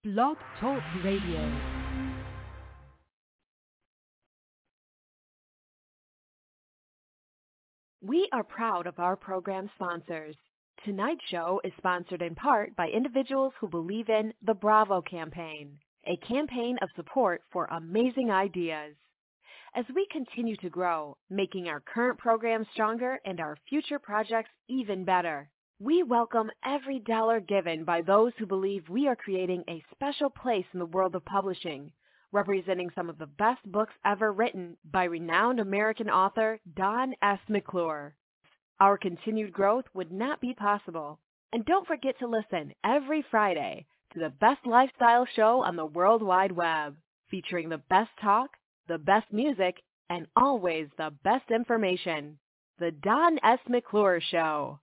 Blog Talk Radio. We are proud of our program sponsors. Tonight's show is sponsored in part by individuals who believe in the Bravo campaign, a campaign of support for amazing ideas. As we continue to grow, making our current program stronger and our future projects even better, we welcome every dollar given by those who believe we are creating a special place in the world of publishing, representing some of the best books ever written by renowned American author Don S. McClure. Our continued growth would not be possible. And don't forget to listen every Friday to the best lifestyle show on the World Wide Web, featuring the best talk, the best music, and always the best information. The Don S. McClure Show.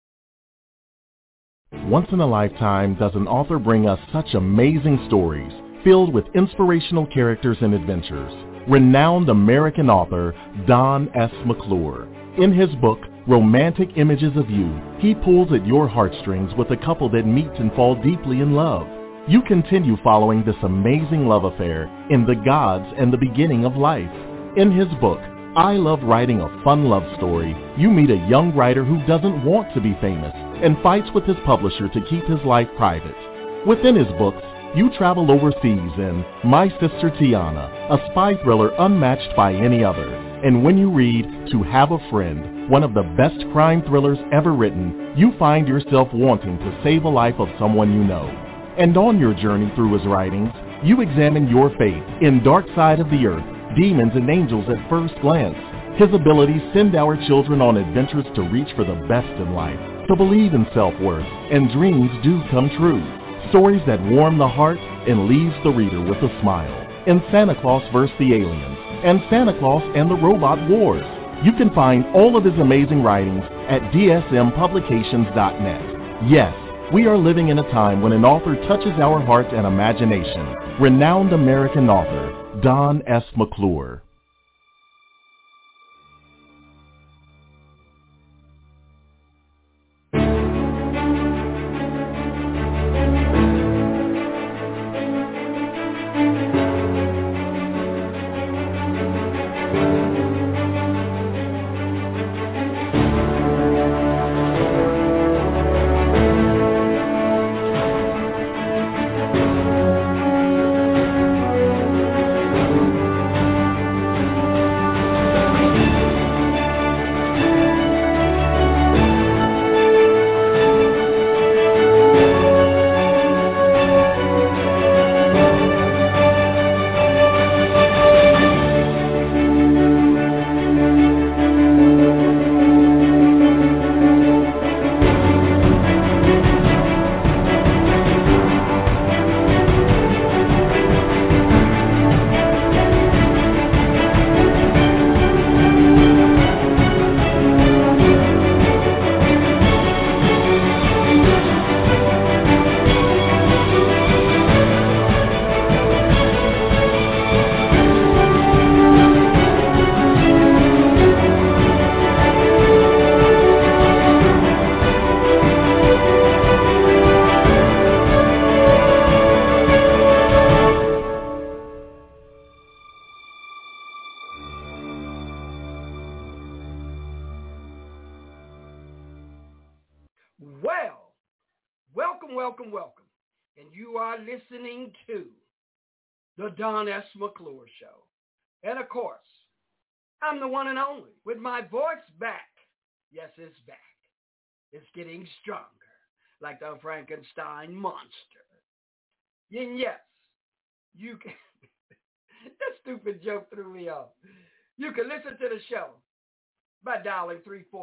Once in a lifetime does an author bring us such amazing stories filled with inspirational characters and adventures. Renowned American author Don S. McClure. In his book, Romantic Images of You, he pulls at your heartstrings with a couple that meet and fall deeply in love. You continue following this amazing love affair in The Gods and the Beginning of Life. In his book, I Love Writing a Fun Love Story, you meet a young writer who doesn't want to be famous and fights with his publisher to keep his life private. Within his books, you travel overseas in My Sister Tiana, a spy thriller unmatched by any other. And when you read To Have a Friend, one of the best crime thrillers ever written, you find yourself wanting to save a life of someone you know. And on your journey through his writings, you examine your faith in Dark Side of the Earth, Demons and Angels at First Glance. His abilities send our children on adventures to reach for the best in life, to believe in self-worth, and dreams do come true. Stories that warm the heart and leaves the reader with a smile. In Santa Claus vs. the Aliens and Santa Claus and the Robot Wars. You can find all of his amazing writings at dsmpublications.net. Yes, we are living in a time when an author touches our heart and imagination. Renowned American author Don S. McClure. Welcome. And you are listening to the Don S. McClure Show. And of course, I'm the one and only with my voice back. Yes, it's back. It's getting stronger, like the Frankenstein monster. And yes, you can, that stupid joke threw me off. You can listen to the show by dialing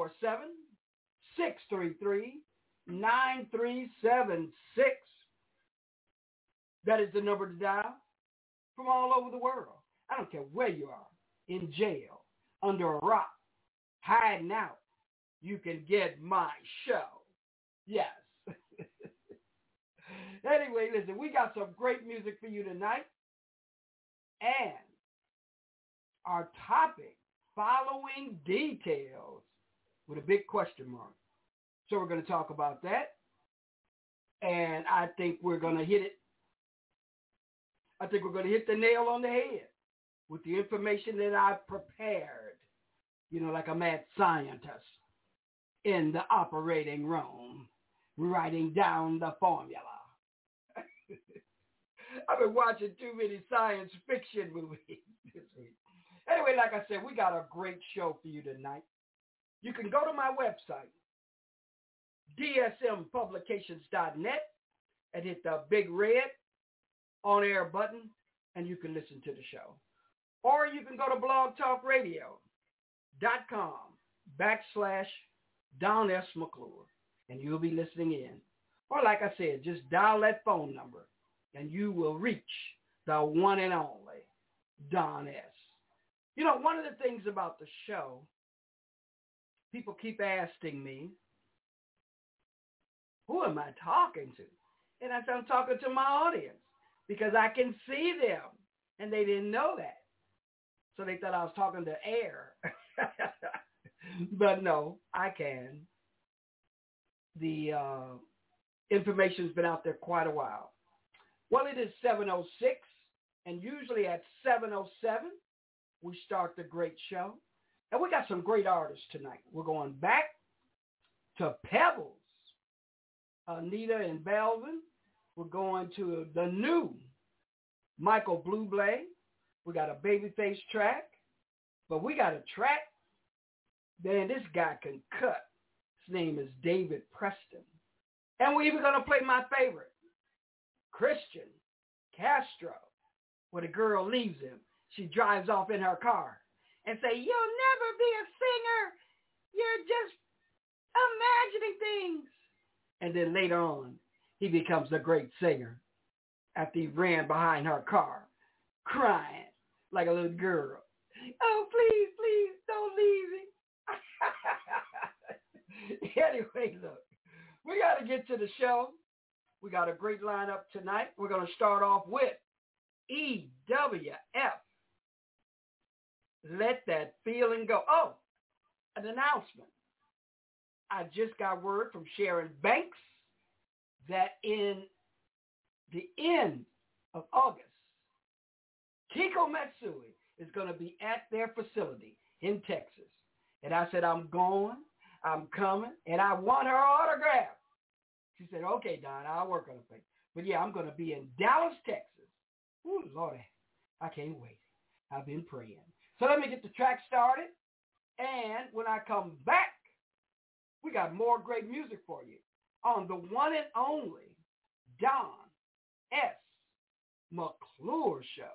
347-633-9376. That is the number to dial from all over the world. I don't care where you are, in jail, under a rock, hiding out. You can get my show. Yes. Anyway, listen, we got some great music for you tonight. And our topic, following details, with a big question mark. So we're going to talk about that. And I think we're going to hit it I think we're going to hit the nail on the head with the information that I've prepared, like a mad scientist in the operating room, writing down the formula. I've been watching too many science fiction movies this week. Anyway, like I said, we got a great show for you tonight. You can go to my website, dsmpublications.net, and hit the big red on-air button, and you can listen to the show. Or you can go to blogtalkradio.com/Don S. McClure, and you'll be listening in. Or like I said, just dial that phone number, and you will reach the one and only Don S. One of the things about the show, people keep asking me, who am I talking to? And I said, I'm talking to my audience because I can see them, and they didn't know that. So they thought I was talking to air. But no, I can. The information's been out there quite a while. Well, it is 7:06, and usually at 7:07, we start the great show. And we got some great artists tonight. We're going back to Pebbles, Anita and Belvin. We're going to the new Michael Bublé. We got a Babyface track, but we got a track. Man, this guy can cut. His name is David Preston. And we're even going to play my favorite, Christian Castro, where the girl leaves him. She drives off in her car and say, you'll never be a singer. You're just imagining things. And then later on, he becomes a great singer after he ran behind her car, crying like a little girl. Oh, please, please, don't leave me. Anyway, look, we got to get to the show. We got a great lineup tonight. We're going to start off with EWF. Let That Feeling Go. Oh, an announcement. I just got word from Sharon Banks that in the end of August, Kiko Matsui is going to be at their facility in Texas. And I said, I'm going, I'm coming, and I want her autograph. She said, okay, Don, I'll work on it. But yeah, I'm going to be in Dallas, Texas. Ooh, Lordy, I can't wait. I've been praying. So let me get the track started. And when I come back, we got more great music for you on the one and only Don S. McClure Show.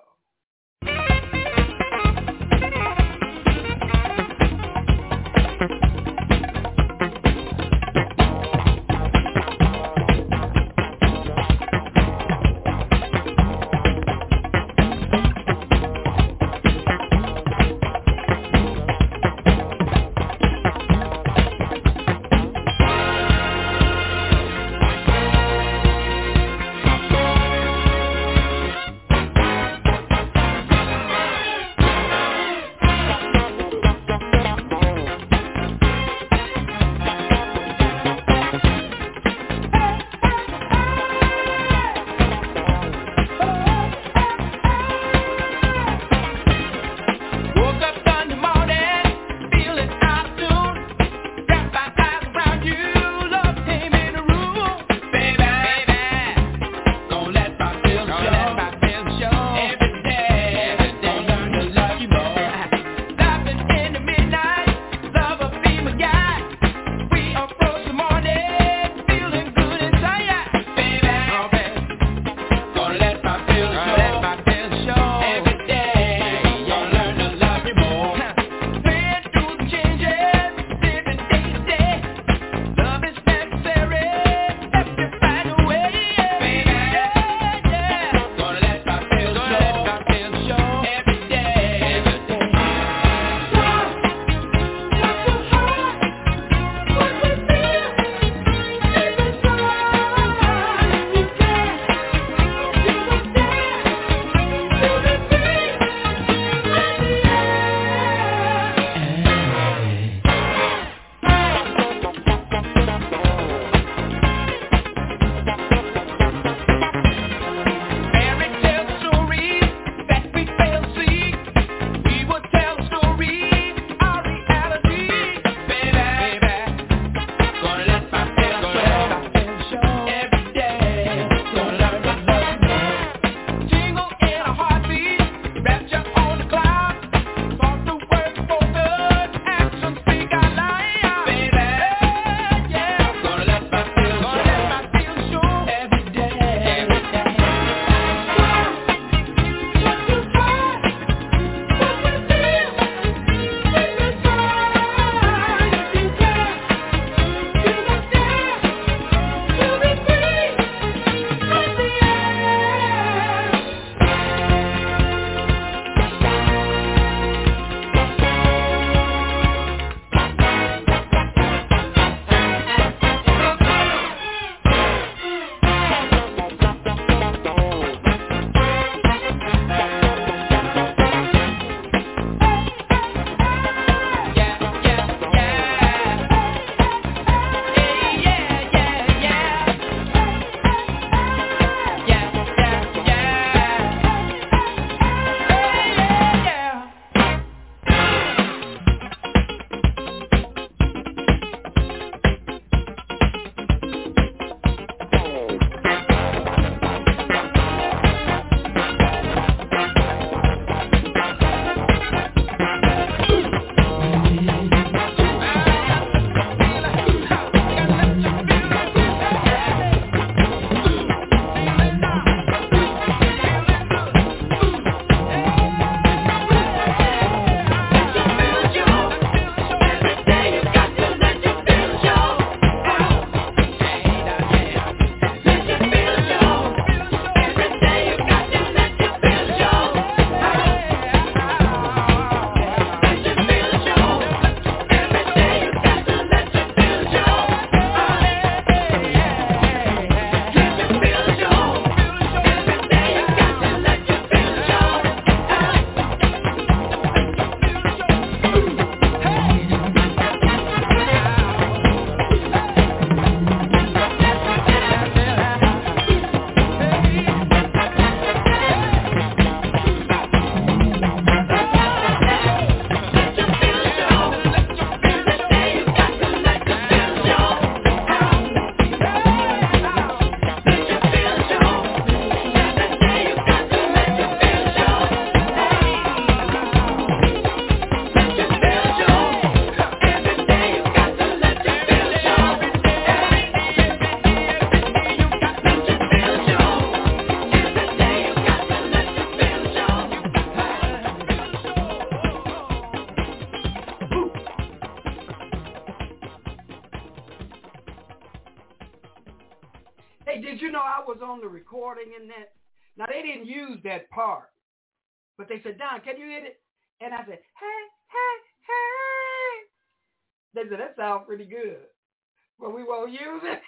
on the recording in that. Now, they didn't use that part, but they said, Don, can you hit it? And I said, hey, hey, hey. They said, that sounds pretty good, but we won't use it.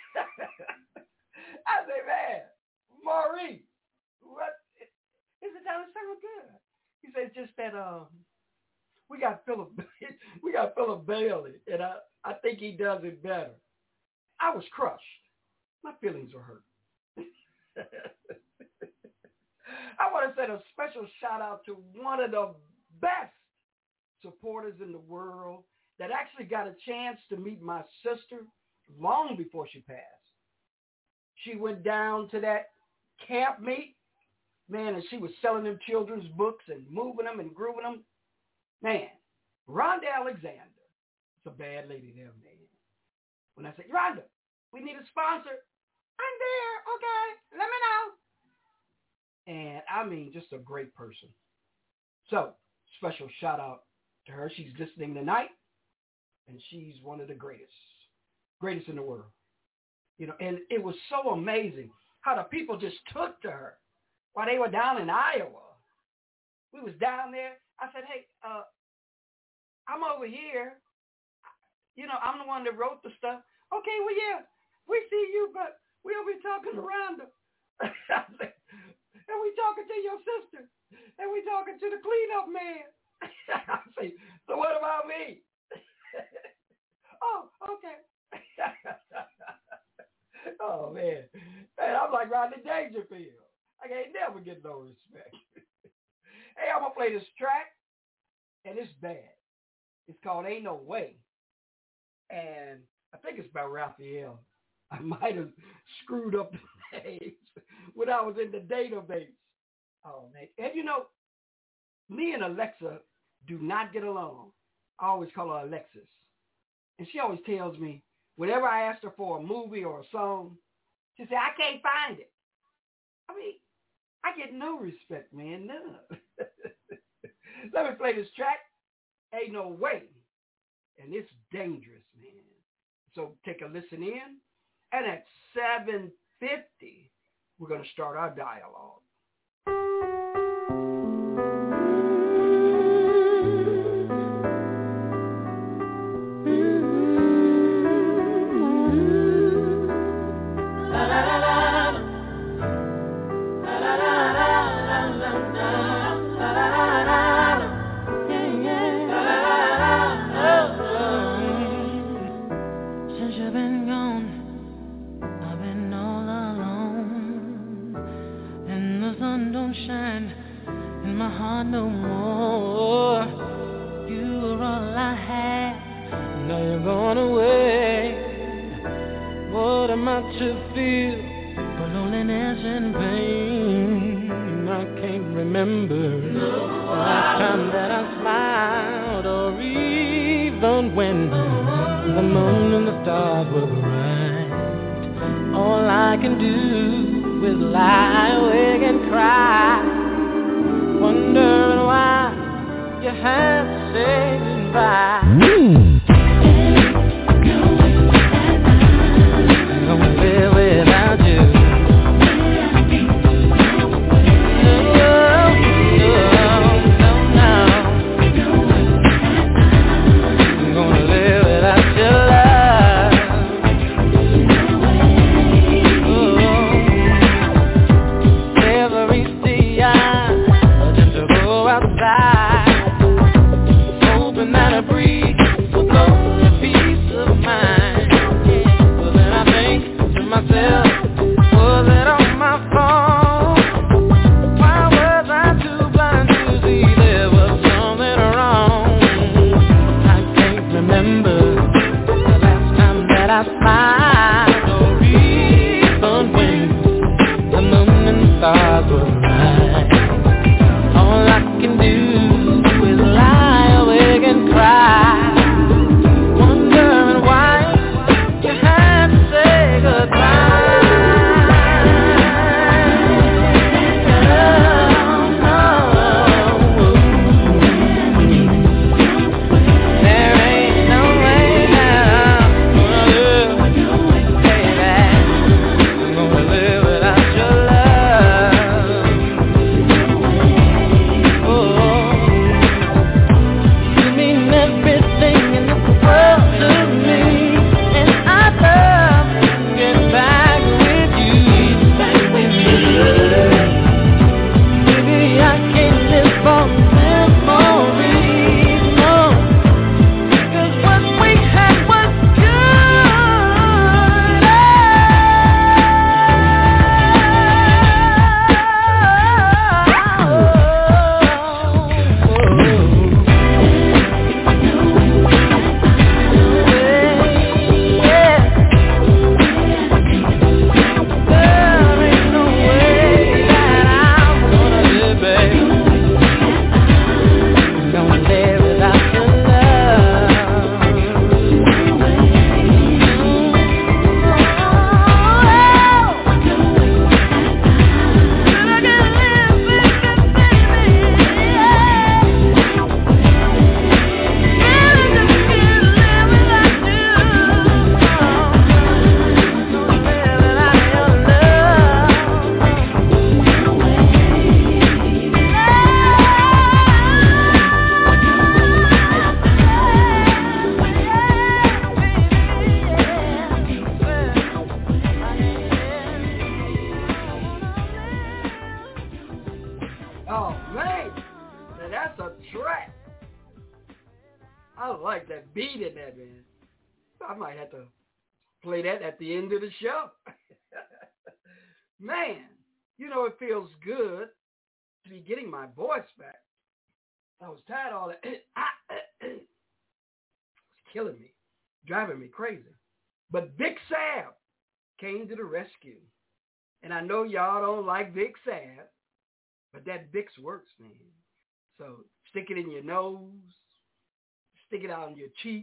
I said, man, Maurice, what? He said, Don, it sounds good. He said, it's just that we got Philip Bailey, and I think he does it better. I was crushed. My feelings were hurt. I want to send a special shout out to one of the best supporters in the world that actually got a chance to meet my sister long before she passed. She went down to that camp meet, man, and she was selling them children's books and moving them and grooving them. Man, Rhonda Alexander. It's a bad lady there, man. When I said, Rhonda, we need a sponsor. I'm there. Okay, let me know. And I mean, just a great person. So, special shout out to her. She's listening tonight, and she's one of the greatest in the world. You know, and it was so amazing how the people just took to her while they were down in Iowa. We was down there. I said, hey, I'm over here. You know, I'm the one that wrote the stuff. Okay, well, yeah, we see you, but we'll be talking to Rhonda. And we talking to your sister. And we talking to the cleanup man. I say, so what about me? Oh, okay. Oh, man. Man, I'm like Rodney Dangerfield. I can't never get no respect. Hey, I'm going to play this track, and it's bad. It's called Ain't No Way. And I think it's by Raphael. I might have screwed up the names when I was in the database. Oh, man. And you know, me and Alexa do not get along. I always call her Alexis. And she always tells me, whenever I ask her for a movie or a song, she says, I can't find it. I mean, I get no respect, man, none. Let me play this track, Ain't No Way. And it's dangerous, man. So take a listen in. And at 7:50, we're going to start our dialogue. No more. You were all I had. Now you're gone away. What am I to feel but loneliness and pain? I can't remember the last time that I smiled, or even when the moon and the stars were bright. All I can do is lie awake and cry, wondering why you had to say goodbye. Gonna live without you. I'm gonna live without your love. Every day I outside, hoping that I breathe. Oh, man. Now, that's a track. I like that beat in that, man. I might have to play that at the end of the show. Man, you know, it feels good to be getting my voice back. I was tired of all that. It's killing me, driving me crazy. But Big Sav came to the rescue. And I know y'all don't like Big Sav, but that Vicks works, man. So stick it in your nose, stick it out on your cheeks,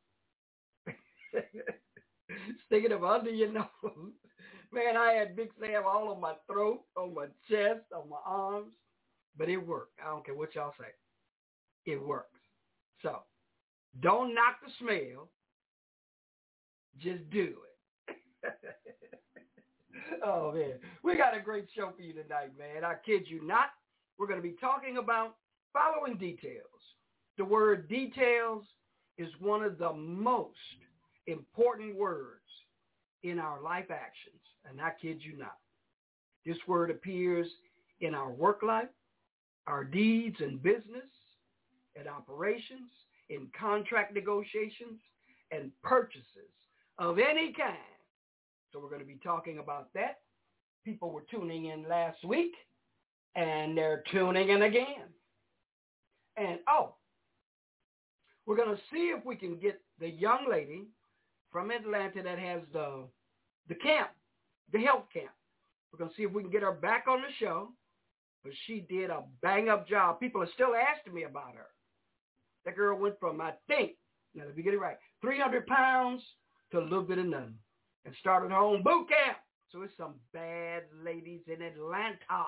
stick it up under your nose. Man, I had Big Sav all on my throat, on my chest, on my arms, but it worked. I don't care what y'all say. It works. So don't knock the smell. Just do it. Oh, man. We got a great show for you tonight, man. I kid you not. We're going to be talking about following details. The word details is one of the most important words in our life actions. And I kid you not. This word appears in our work life, our deeds and business, and operations, in contract negotiations, and purchases of any kind. So we're going to be talking about that. People were tuning in last week, and they're tuning in again. And, we're going to see if we can get the young lady from Atlanta that has the camp, the health camp. We're going to see if we can get her back on the show, but she did a bang-up job. People are still asking me about her. That girl went from, I think, now let me get it right, 300 pounds to a little bit of nothing. And started her own boot camp. So it's some bad ladies in Atlanta.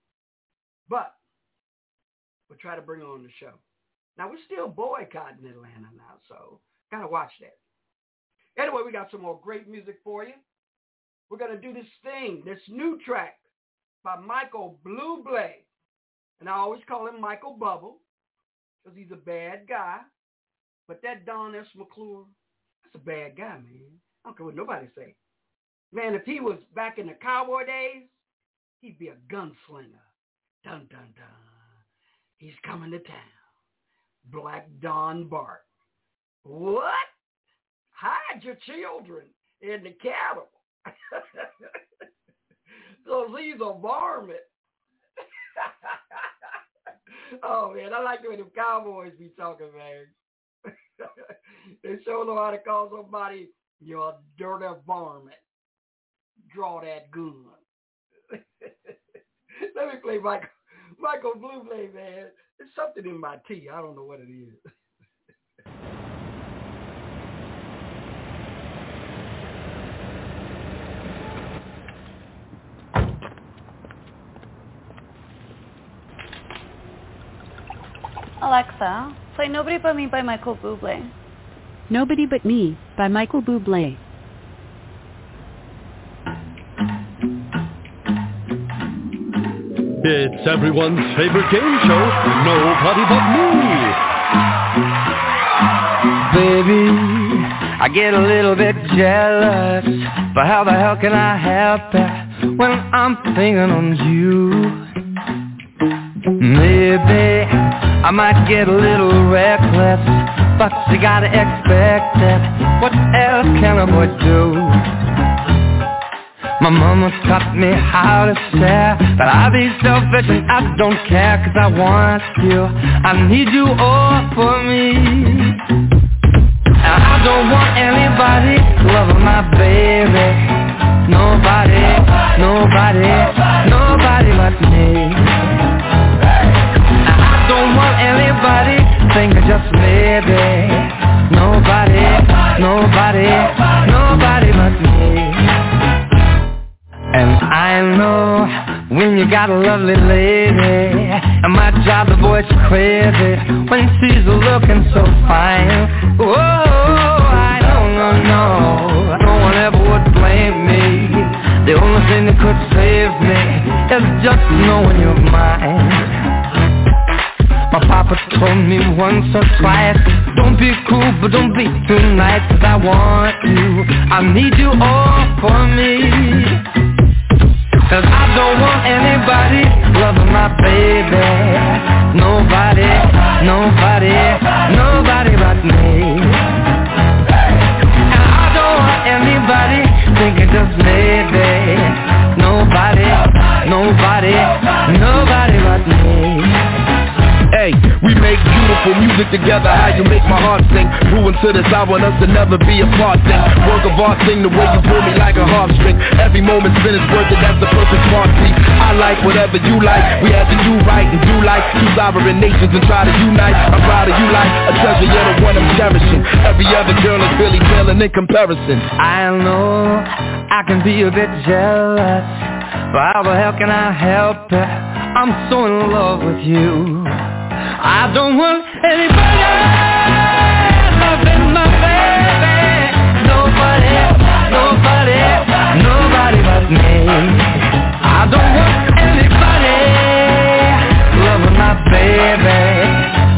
But we'll try to bring her on the show. Now, we're still boycotting Atlanta now, so got to watch that. Anyway, we got some more great music for you. We're going to do this new track by Michael Bublé. And I always call him Michael Bubble because he's a bad guy. But that Don S. McClure, that's a bad guy, man. I don't care what nobody say. Man, if he was back in the cowboy days, he'd be a gunslinger. Dun, dun, dun. He's coming to town. Black Don Bart. What? Hide your children in the cattle. So he's a varmint. Oh, man, I like the way the cowboys be talking, man. They sure know how to call somebody, you're a dirty varmint. Draw that gun. Let me play Michael Bublé, man. There's something in my tea. I don't know what it is. Alexa, play Nobody But Me by Michael Bublé. Nobody But Me by Michael Bublé. It's everyone's favorite game show, Nobody But Me. Baby, I get a little bit jealous, but how the hell can I help it when I'm thinking on you? Maybe I might get a little reckless, but you gotta expect it. What else can a boy do? My mama taught me how to share, but I be selfish and I don't care, 'cause I want you, I need you all for me. And I don't want anybody loving my baby. Nobody, nobody, nobody but me. And I don't want anybody thinking just maybe. Nobody, nobody, nobody but me. And I know when you got a lovely lady, it might drive the boys crazy when she's looking so fine. Oh, I don't know, no one ever would blame me. The only thing that could save me is just knowing you're mine. My papa told me once or twice, don't be cruel but don't be too nice, 'cause I want you, I need you all for me. 'Cause I don't want anybody loving my my baby. Nobody but me. And I don't want anybody thinking just maybe. Nobody but me. Hey, we make beautiful music together, how you make my heart sing. Moving to this, I want us to never be apart thing. Work of art thing, the way you pull me like a harp string. Every moment spent is worth it, that's the perfect smart piece. I like whatever you like, we had to do right and do like two sovereign nations and try to unite. I'm proud of you like a treasure, you're the one I'm cherishing. Every other girl is really pale in comparison. I know I can be a bit jealous, but how the hell can I help it? I'm so in love with you. I don't want anybody loving my baby. Nobody but me. I don't want anybody loving my baby.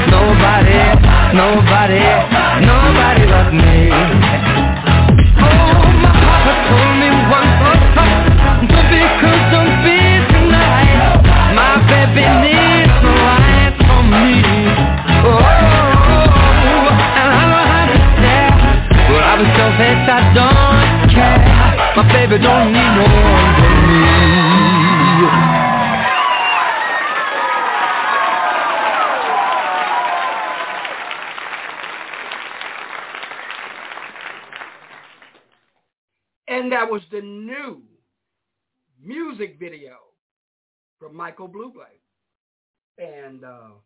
Nobody but me. Oh, my heart told me one more time to be good, don't be tonight. My baby needs the light from me. Oh, and I know how to stare, but I was so vexed I don't care. My baby don't need no one but me. And that was the new music video from Michael Bublé and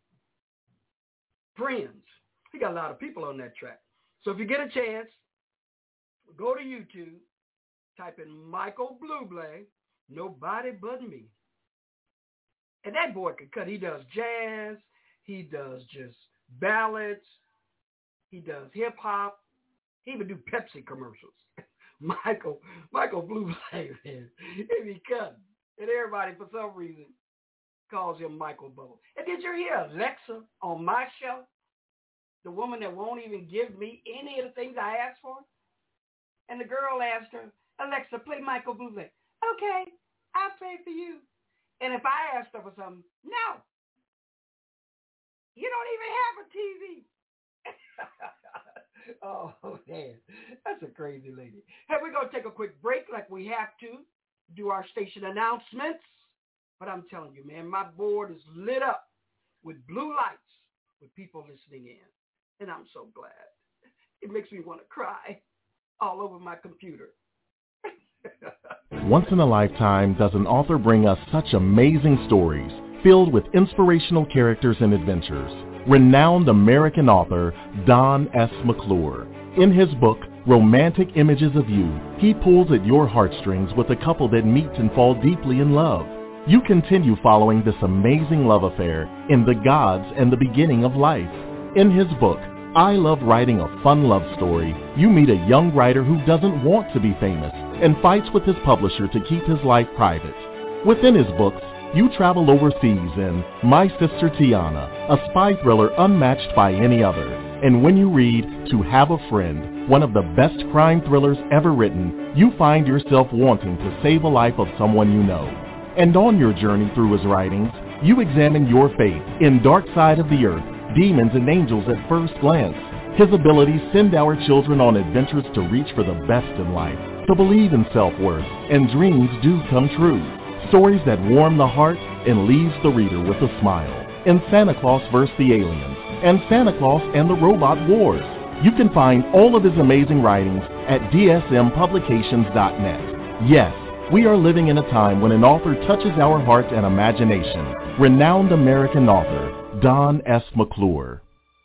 Friends. He got a lot of people on that track. So if you get a chance, go to YouTube, type in Michael Bublé, Nobody But Me. And that boy can cut. He does jazz. He does just ballads. He does hip-hop. He even do Pepsi commercials. Michael Bublé, man, if he cut. And everybody, for some reason, calls him Michael Bublé. And did you hear Alexa on my show? The woman that won't even give me any of the things I asked for? And the girl asked her, Alexa, play Michael Bublé. Okay, I'll play for you. And if I asked her for something, no. You don't even have a TV. Oh, man, that's a crazy lady. Hey, we're going to take a quick break like we have to, do our station announcements. But I'm telling you, man, my board is lit up with blue lights with people listening in. And I'm so glad. It makes me want to cry all over my computer. Once in a lifetime does an author bring us such amazing stories filled with inspirational characters and adventures. Renowned American author Don S. McClure. In his book, Romantic Images of You, he pulls at your heartstrings with a couple that meet and fall deeply in love. You continue following this amazing love affair in The Gods and the Beginning of Life. In his book, I Love Writing a Fun Love Story, you meet a young writer who doesn't want to be famous and fights with his publisher to keep his life private. Within his books, you travel overseas in My Sister Tiana, a spy thriller unmatched by any other. And when you read To Have a Friend, one of the best crime thrillers ever written, you find yourself wanting to save a life of someone you know. And on your journey through his writings, you examine your faith in Dark Side of the Earth, Demons and Angels at First Glance. His abilities send our children on adventures to reach for the best in life, to believe in self-worth, and dreams do come true. Stories that warm the heart and leaves the reader with a smile. In Santa Claus vs. the Aliens and Santa Claus and the Robot Wars. You can find all of his amazing writings at dsmpublications.net. Yes, we are living in a time when an author touches our heart and imagination. Renowned American author Don S. McClure.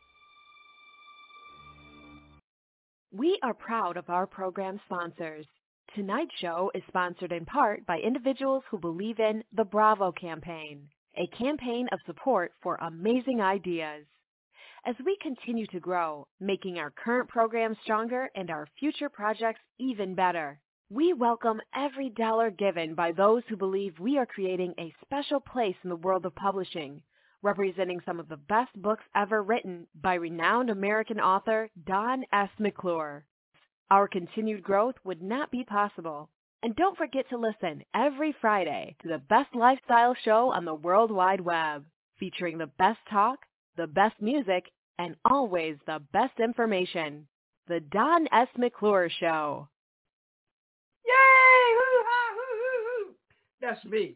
We are proud of our program sponsors. Tonight's show is sponsored in part by individuals who believe in the Bravo campaign, a campaign of support for amazing ideas. As we continue to grow, making our current program stronger and our future projects even better, we welcome every dollar given by those who believe we are creating a special place in the world of publishing, representing some of the best books ever written by renowned American author Don S. McClure. Our continued growth would not be possible And don't forget to listen every Friday to the best lifestyle show on the World Wide Web, featuring the best talk, the best music, and always the best information. The Don S. McClure Show. Yay! Hoo-ha! Hoo-hoo-hoo! That's me.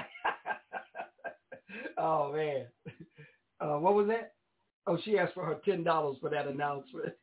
Oh, man. What was that? Oh, she asked for her $10 for that announcement.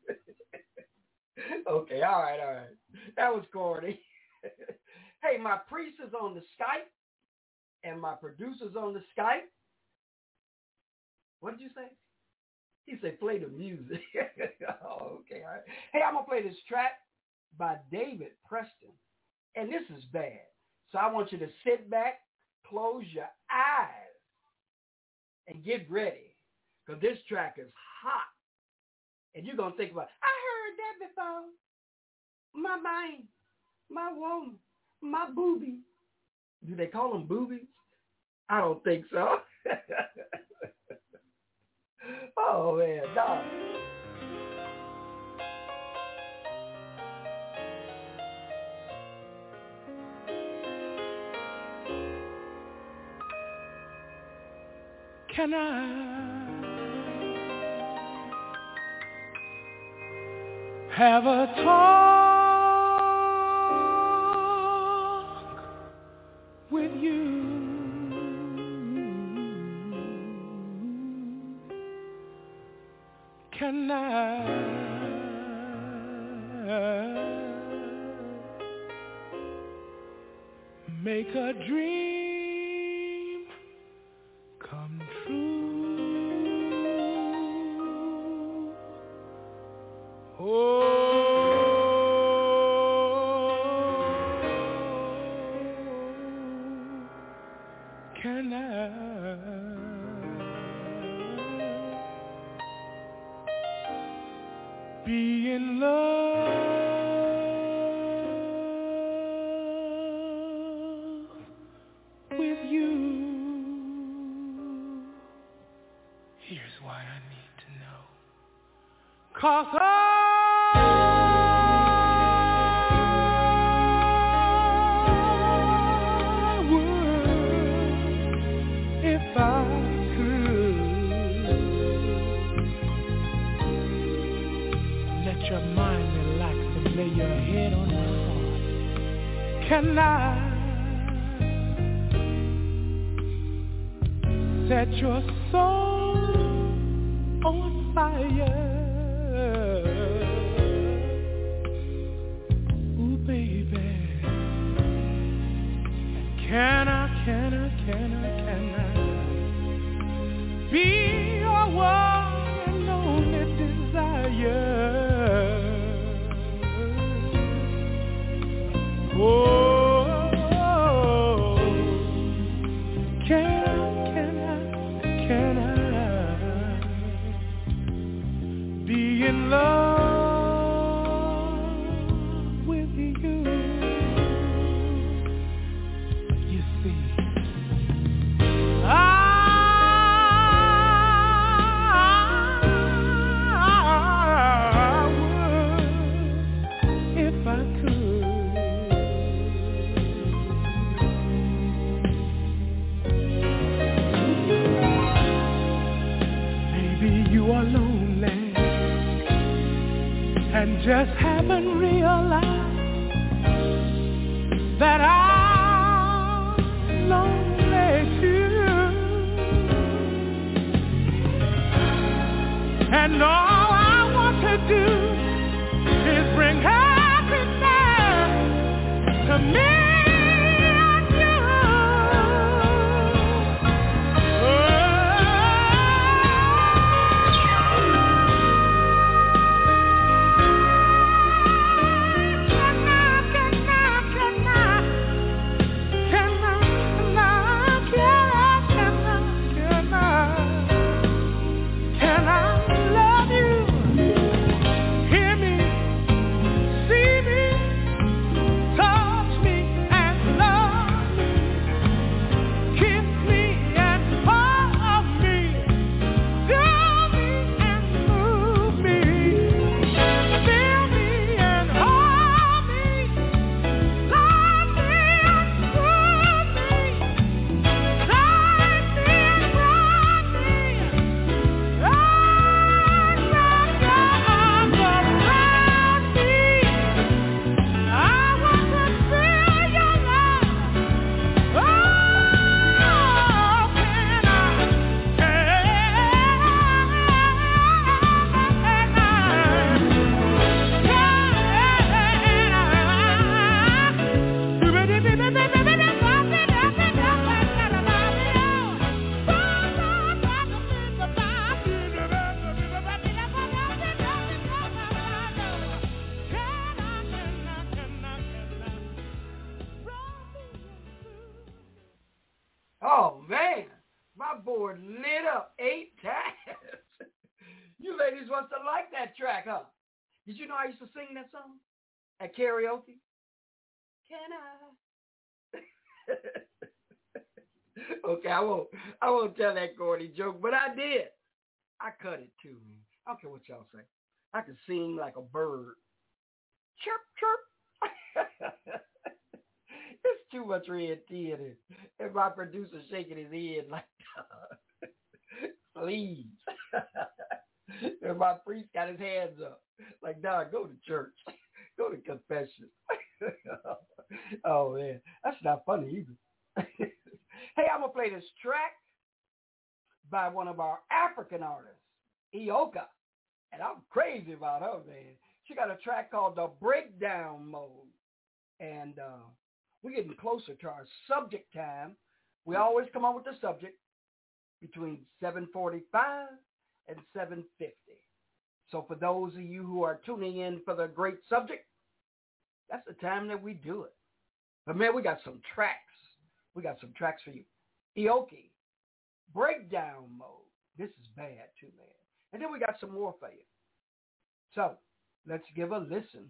Okay, all right. That was corny. Hey, my priest is on the Skype, and my producer's on the Skype. What did you say? He said, play the music. Oh, okay, all right. Hey, I'm going to play this track by David Preston, and this is bad. So I want you to sit back, close your eyes, and get ready, because this track is hot. And you're going to think about, I heard that before. My mind, my woman, my booby. Do they call them boobies? I don't think so. Oh, man, dog. Can I have a talk with you? Can I make a dream come true? Oh, can I be in love with you? Here's why I need to know. 'Cause I would if I your mind relax and lay your head on my heart. Can I set your soul on fire? Ooh, baby. And can I be your one and only desire? Oh, can I be in love with you? You see, I would if I could. Lonely and just haven't realized that I'm lonely too, and all I want to do is bring happiness to me. Love you. My board lit up 8 times. You ladies must have liked that track, huh? Did you know I used to sing that song at karaoke? Can I? Okay, I won't tell that corny joke, but I did. I cut it too, man. I don't care what y'all say. I can sing like a bird. Chirp, chirp. It's too much red tea in it. And my producer shaking his head like, please. And my priest got his hands up. Like, nah, go to church. Go to confession. Oh, man. That's not funny either. Hey, I'm going to play this track by one of our African artists, Ioka. And I'm crazy about her, man. She got a track called The Breakdown Mode. And we're getting closer to our subject time. We always come on with the subject between 7:45 and 7:50. So for those of you who are tuning in for the great subject, that's the time that we do it. But, man, we got some tracks. We got some tracks for you. Ioka, Breakdown Mode. This is bad, too, man. And then we got some more for you. So let's give a listen.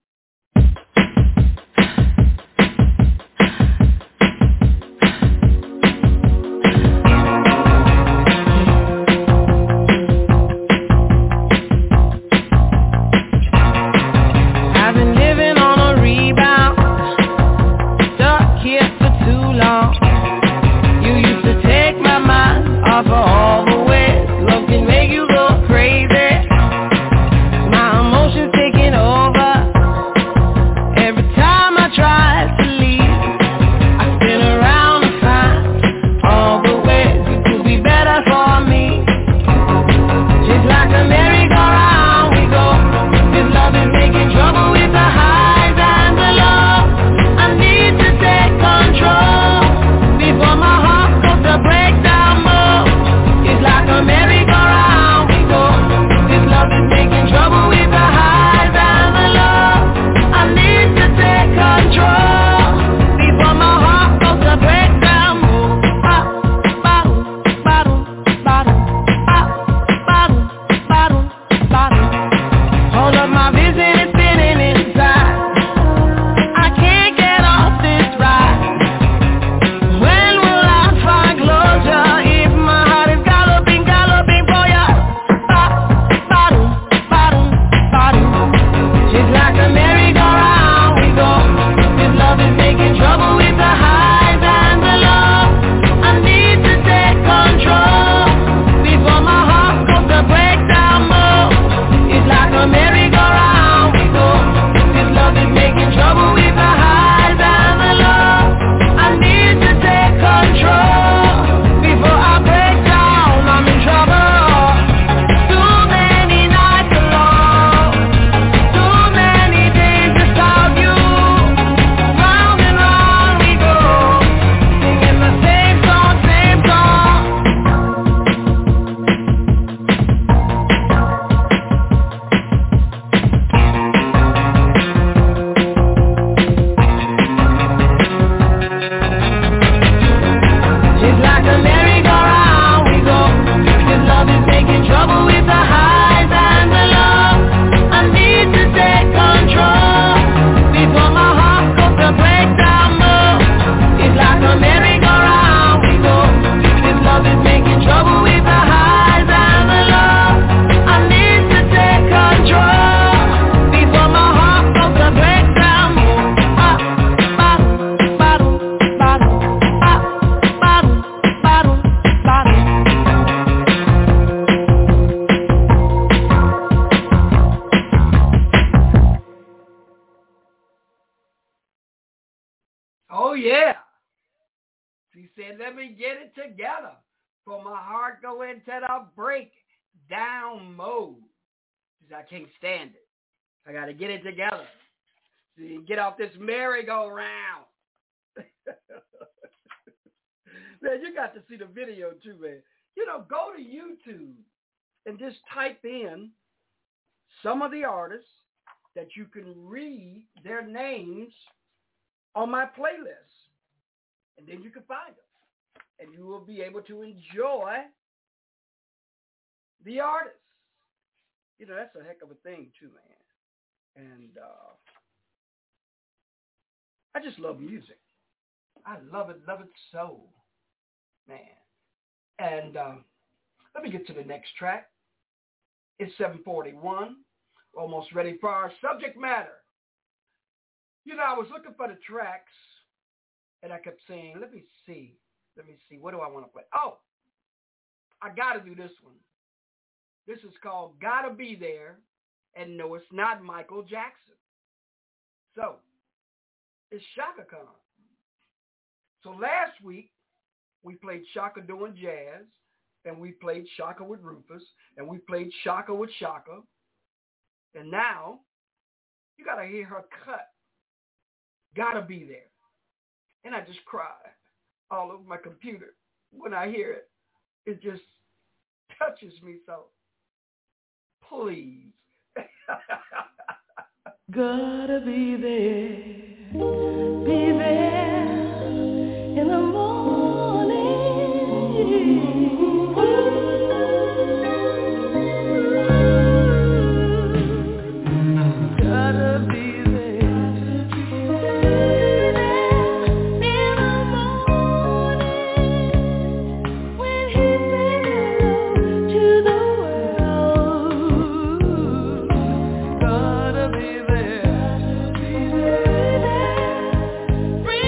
Oh, yeah. She said, let me get it together for my heart go into the breakdown mode. She said, I can't stand it. I got to get it together. See, get off this merry-go-round. Man, you got to see the video too, man. You know, go to YouTube and just type in some of the artists that you can read their names on my playlist. And then you can find them. and you will be able to enjoy the artist. You know, that's a heck of a thing too, man. And I just love music. I love it so, man. And let me get to the next track. It's 7:41, almost ready for our subject matter. You know, I was looking for the tracks, and I kept saying, let me see, what do I want to play? Oh, I got to do this one. This is called Gotta Be There, and no, it's not Michael Jackson. So, it's Chaka Khan. So last week, we played Chaka doing jazz, and we played Chaka with Rufus, and we played Chaka with Chaka. And now, you got to hear her cut. Gotta Be There. And I just cry all over my computer when I hear it. It just touches me so. Please. Gotta be there in the morning. Gotta be Bring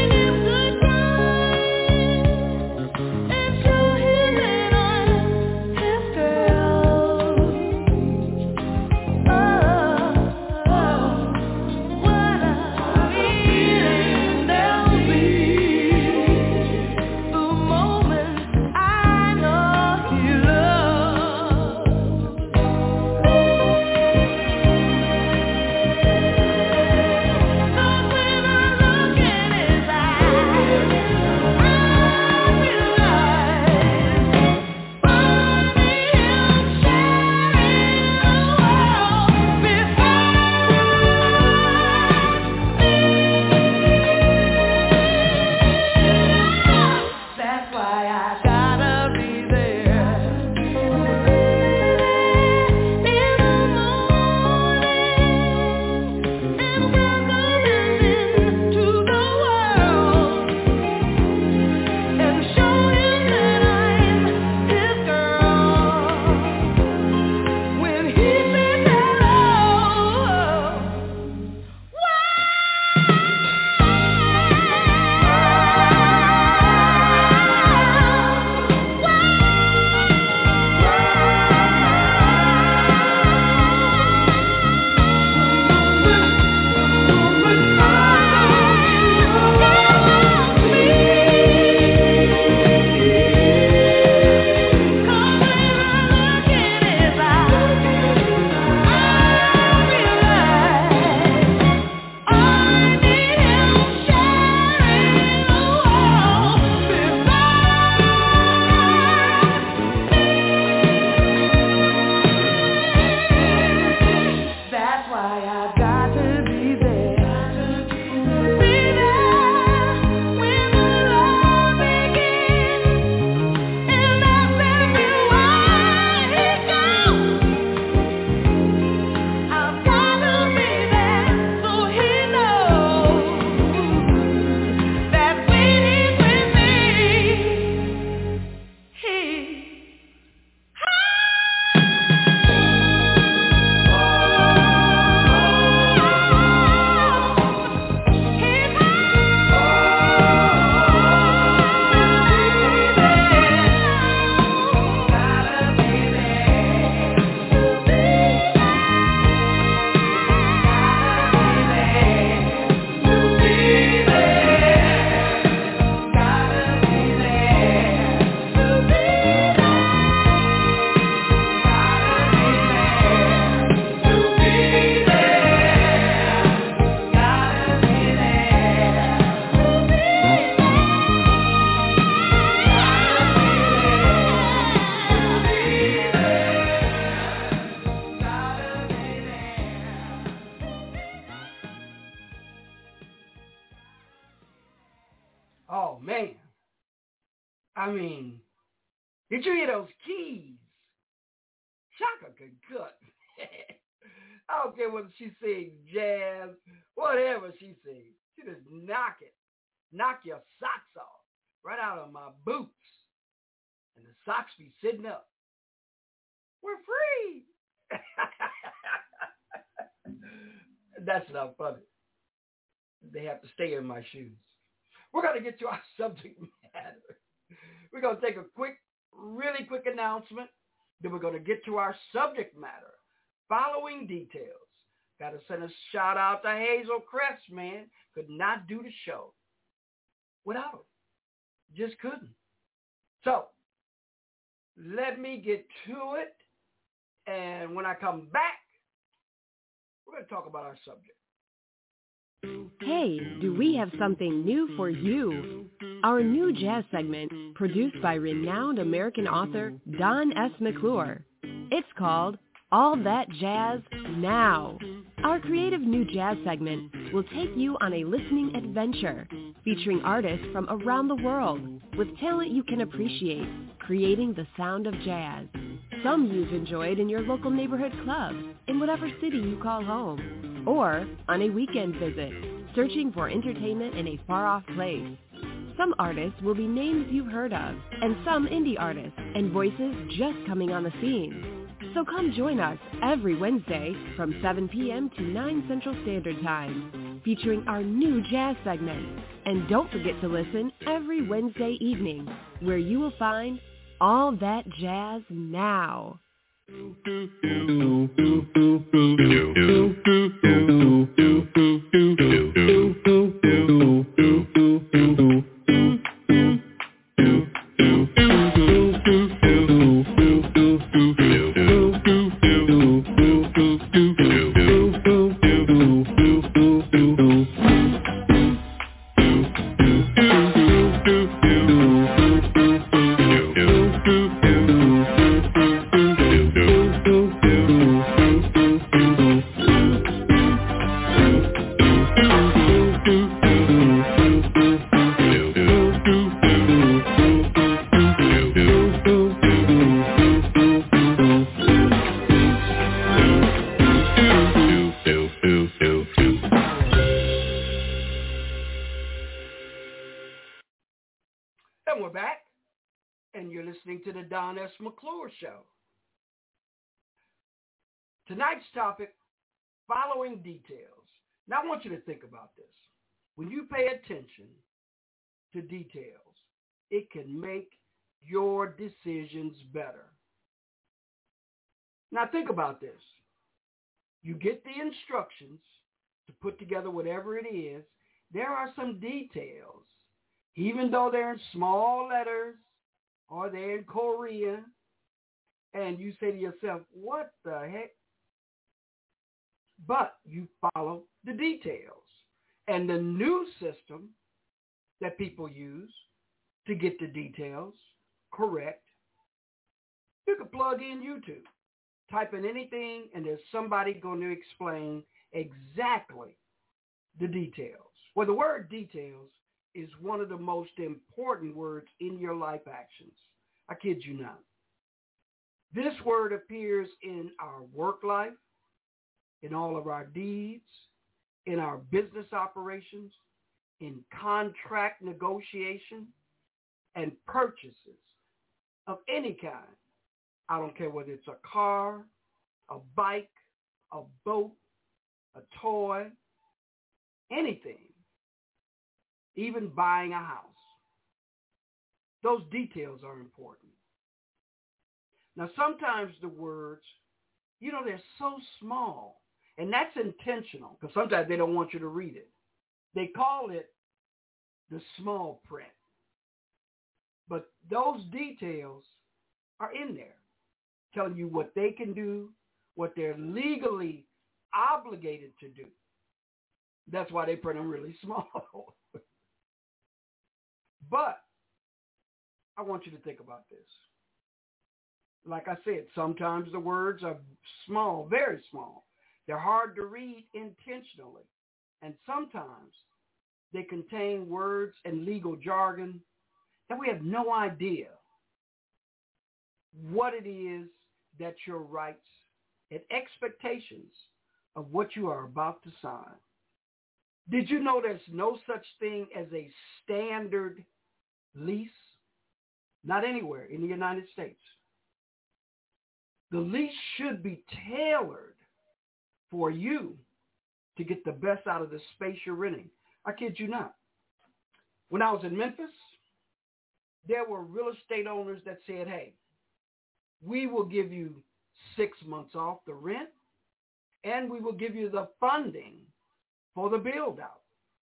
I mean, did you hear those keys? Shaka can cut. I don't care whether she sings jazz, whatever she sings. She just knock your socks off right out of my boots. And the socks be sitting up. We're free. That's not funny. They have to stay in my shoes. We're going to get to our subject matter. We're going to take a really quick announcement. Then we're going to get to our subject matter. Following details. Got to send a shout out to Hazel Crest, man. Could not do the show without him. Just couldn't. So, let me get to it. And when I come back, we're going to talk about our subject. Hey, do we have something new for you? Our new jazz segment, produced by renowned American author Don S. McClure. It's called All That Jazz Now. Our creative new jazz segment will take you on a listening adventure, featuring artists from around the world with talent you can appreciate, creating the sound of jazz. Some you've enjoyed in your local neighborhood club, in whatever city you call home, or on a weekend visit, searching for entertainment in a far-off place. Some artists will be names you've heard of, and some indie artists and voices just coming on the scene. So come join us every Wednesday from 7 p.m. to 9 Central Standard Time, featuring our new jazz segment. And don't forget to listen every Wednesday evening, where you will find All That Jazz Now. And we're back, and you're listening to the Don S. McClure Show. Tonight's topic, following details. Now, I want you to think about this. When you pay attention to details, it can make your decisions better. Now, think about this. You get the instructions to put together whatever it is. There are some details, even though they're in small letters or they're in Korean, and you say to yourself, what the heck? But you follow the details. And the new system that people use to get the details correct, you can plug in YouTube, type in anything, and there's somebody going to explain exactly the details. Well, the word details is one of the most important words in your life actions. I kid you not. This word appears in our work life, in all of our deeds, in our business operations, in contract negotiation, and purchases of any kind. I don't care whether it's a car, a bike, a boat, a toy, anything. Even buying a house. Those details are important. Now, sometimes the words, they're so small, and that's intentional, because sometimes they don't want you to read it. They call it the small print. But those details are in there, telling you what they can do, what they're legally obligated to do. That's why they print them really small. But I want you to think about this. Like I said, sometimes the words are small, very small. They're hard to read intentionally. And sometimes they contain words and legal jargon that we have no idea what it is that your rights and expectations of what you are about to sign. Did you know there's no such thing as a standard lease? Not anywhere in the United States. The lease should be tailored for you to get the best out of the space you're renting. I kid you not. When I was in Memphis, there were real estate owners that said, hey, we will give you 6 months off the rent, and we will give you the funding for the build out.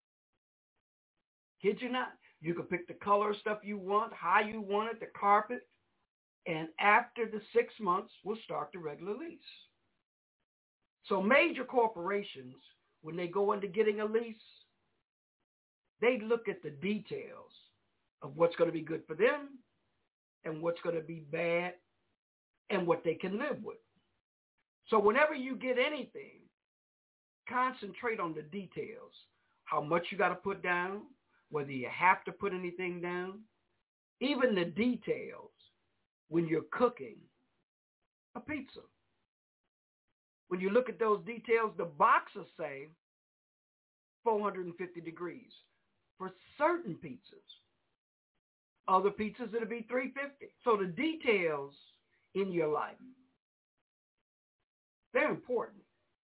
Kid you not. You can pick the color stuff you want, how you want it, the carpet, and after the 6 months, we'll start the regular lease. So major corporations, when they go into getting a lease, they look at the details of what's going to be good for them and what's going to be bad and what they can live with. So whenever you get anything, concentrate on the details, how much you got to put down, whether you have to put anything down, even the details when you're cooking a pizza. When you look at those details, the boxes say 450 degrees for certain pizzas. Other pizzas, it'll be 350. So the details in your life, they're important.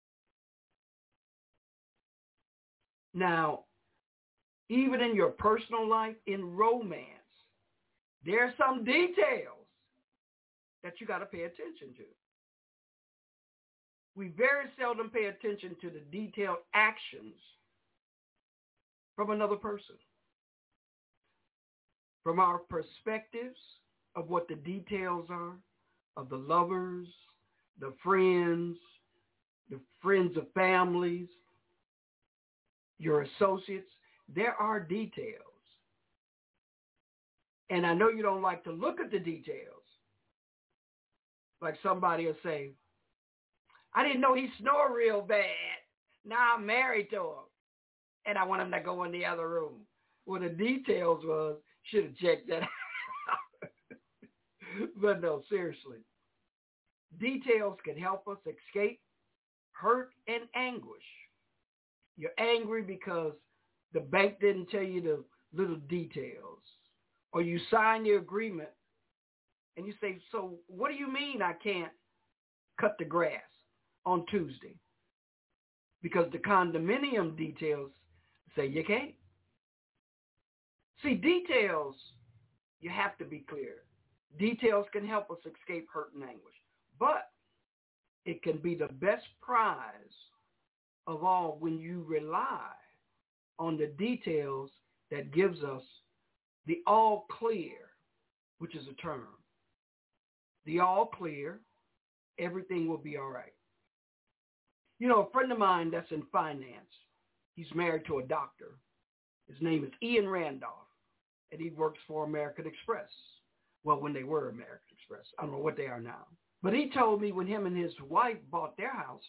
Now, even in your personal life, in romance, there are some details that you got to pay attention to. We very seldom pay attention to the detailed actions from another person. From our perspectives of what the details are, of the lovers, the friends of families, your associates, there are details. And I know you don't like to look at the details. Like somebody will say, I didn't know he snored real bad. Now I'm married to him. And I want him to go in the other room. Well, the details was, should have checked that out. But no, seriously. Details can help us escape hurt and anguish. You're angry because the bank didn't tell you the little details. Or you sign the agreement and you say, so what do you mean I can't cut the grass on Tuesday? Because the condominium details say you can't. See, details, you have to be clear. Details can help us escape hurt and anguish. But it can be the best prize of all when you rely on the details that gives us the all clear, which is a term. The all clear, everything will be all right. You know, a friend of mine that's in finance, he's married to a doctor. His name is Ian Randolph, and he works for American Express. Well, when they were American Express. I don't know what they are now. But he told me when him and his wife bought their house,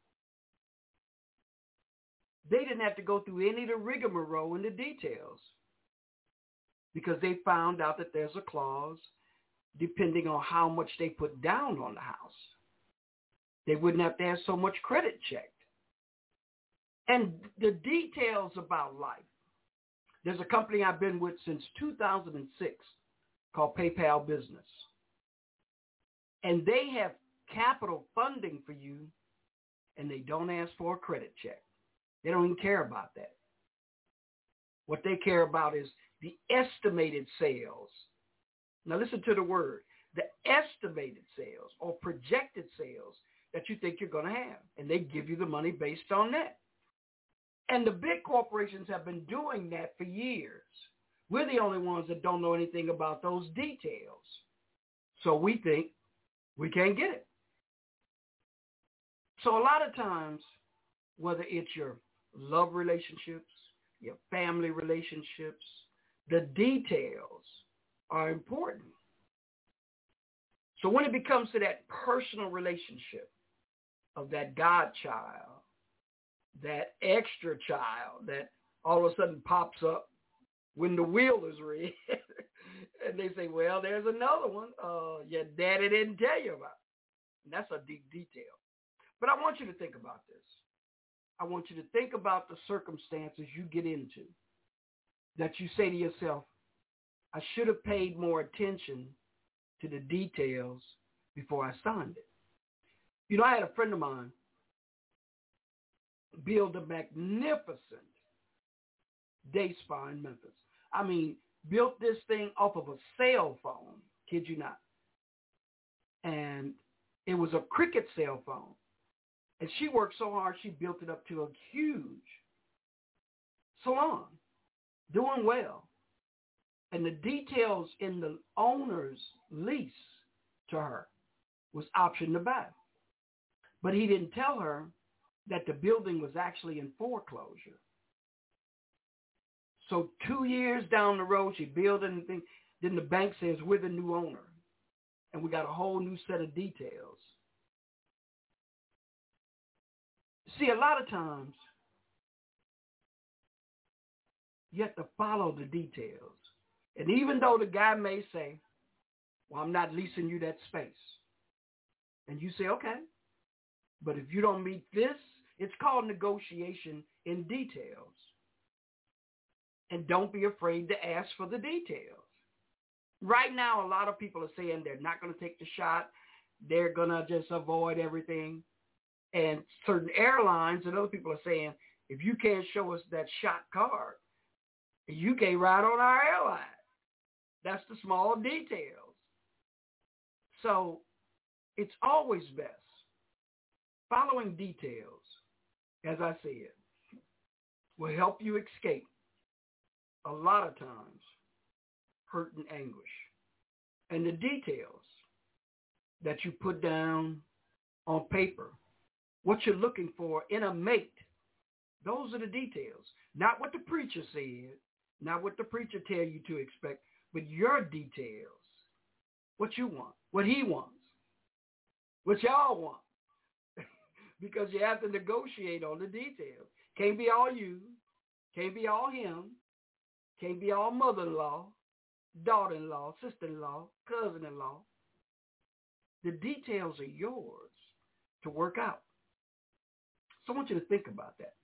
they didn't have to go through any of the rigmarole in the details because they found out that there's a clause depending on how much they put down on the house. They wouldn't have to have so much credit checked. And the details about life. There's a company I've been with since 2006 called PayPal Business. And they have capital funding for you, and they don't ask for a credit check. They don't even care about that. What they care about is the estimated sales. Now listen to the word, the estimated sales or projected sales that you think you're going to have. And they give you the money based on that. And the big corporations have been doing that for years. We're the only ones that don't know anything about those details. So we think we can't get it. So a lot of times, whether it's your love relationships, your family relationships, the details are important. So when it becomes to that personal relationship of that godchild, that extra child that all of a sudden pops up when the wheel is red And they say, well, there's another one your daddy didn't tell you about. And that's a deep detail. But I want you to think about this. I want you to think about the circumstances you get into that you say to yourself, I should have paid more attention to the details before I signed it. You know, I had a friend of mine build a magnificent day spa in Memphis. I mean, built this thing off of a cell phone, kid you not. And it was a Cricket cell phone. And she worked so hard, she built it up to a huge salon, doing well. And the details in the owner's lease to her was option to buy. But he didn't tell her that the building was actually in foreclosure. So 2 years down the road, she built anything. Then the bank says, we're the new owner. And we got a whole new set of details. See, a lot of times, you have to follow the details. And even though the guy may say, well, I'm not leasing you that space. And you say, okay. But if you don't meet this, it's called negotiation in details. And don't be afraid to ask for the details. Right now, a lot of people are saying they're not going to take the shot. They're going to just avoid everything. And certain airlines and other people are saying, if you can't show us that shot card, you can't ride on our airline. That's the small details. So it's always best. Following details, as I said, will help you escape a lot of times hurt and anguish. And the details that you put down on paper, what you're looking for in a mate, those are the details. Not what the preacher said, not what the preacher tell you to expect, but your details. What you want, what he wants, what y'all want. Because you have to negotiate on the details. Can't be all you, can't be all him, can't be all mother-in-law, daughter-in-law, sister-in-law, cousin-in-law. The details are yours to work out. So I want you to think about that.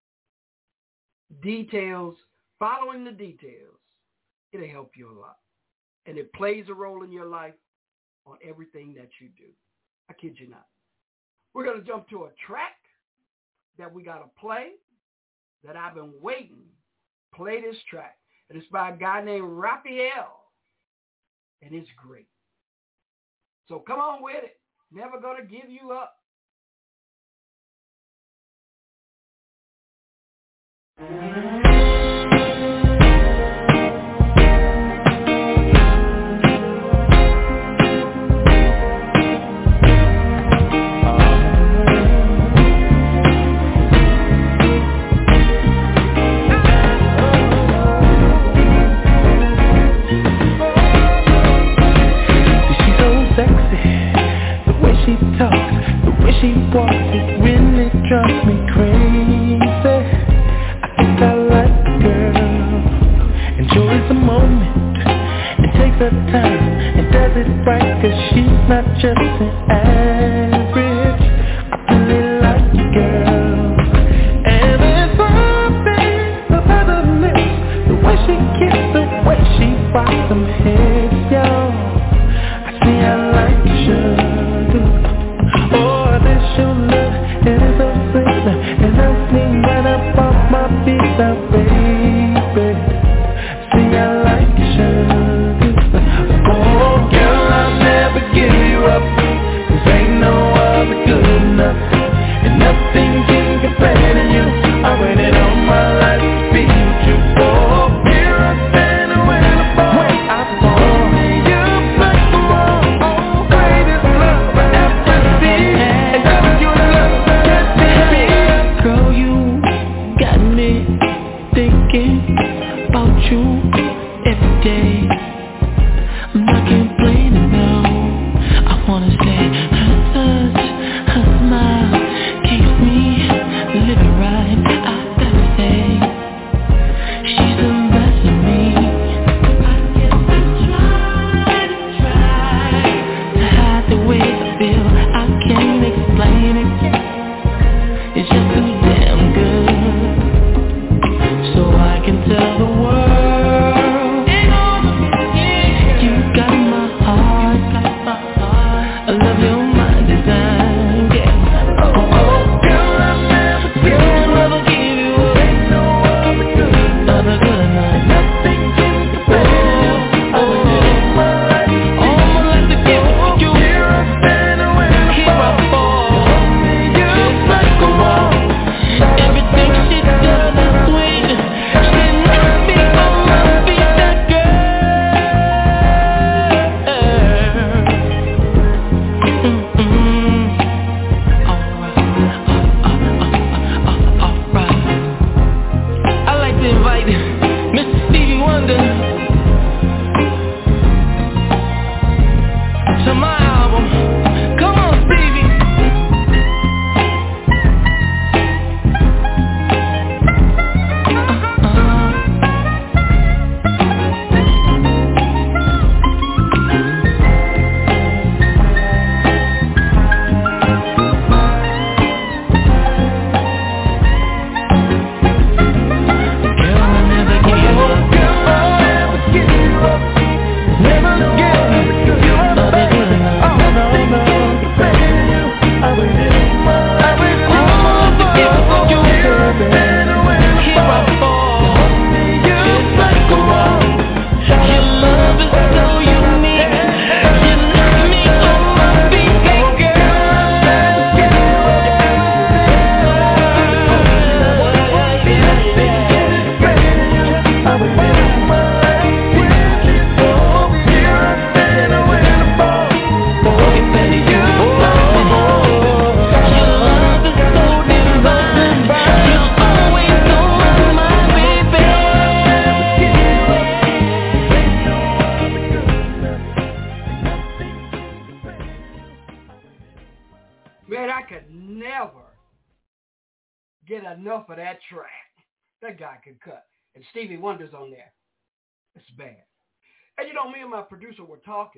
Details, following the details, it'll help you a lot. And it plays a role in your life on everything that you do. I kid you not. We're going to jump to a track that we got to play that I've been waiting. Play this track. And it's by a guy named Raphael. And it's great. So come on with it. Never going to give you up. She walks, it really drives me crazy. I think I like the girl, enjoys the moment, and takes her time, and does it right, cause she's not just an average. I really like the girl, and there's something about her lips, the way she kisses, the way she rocks them hips, yo. I see I like sugar. Your love, it is so sweet, and I sing right up off my feet now, baby. See, I like sugar. Oh, girl, I'll never give you up, cause ain't no other good enough, and nothing can compare to you. I waited all my life to be with you. Oh, here I stand and when I fall, I fall. You break the wall, oh, greatest love I ever seen. Girl, you got me thinking about you every day. I'm not complaining, no. I wanna say her touch, her smile keeps me living right. I gotta say, she's the best of me. I guess I tried. way I feel, I can't explain it. It's just too damn good. So I can tell the world, you got my heart. I love your mind design, yeah. Oh, girl, I'll never give you up. Other good enough. Nothing can compare. All my life to give you. Here I stand and wait. Here I fall. Just like a wall. Everything she does is sweet. She knocks me on my feet, that girl. Alright. I'd like to invite Mr. Stevie Wonder to my album. Come on, Stevie. Girl, I'll never give you up. Never give you up. Other good enough. I will live my life with you. Here I fall. Just like a wall. Your love is so unique. You knock me on my feet, hey Man, I could never get enough of that track. That guy could cut. And Stevie Wonder's on there. It's bad. And me and my producer were talking.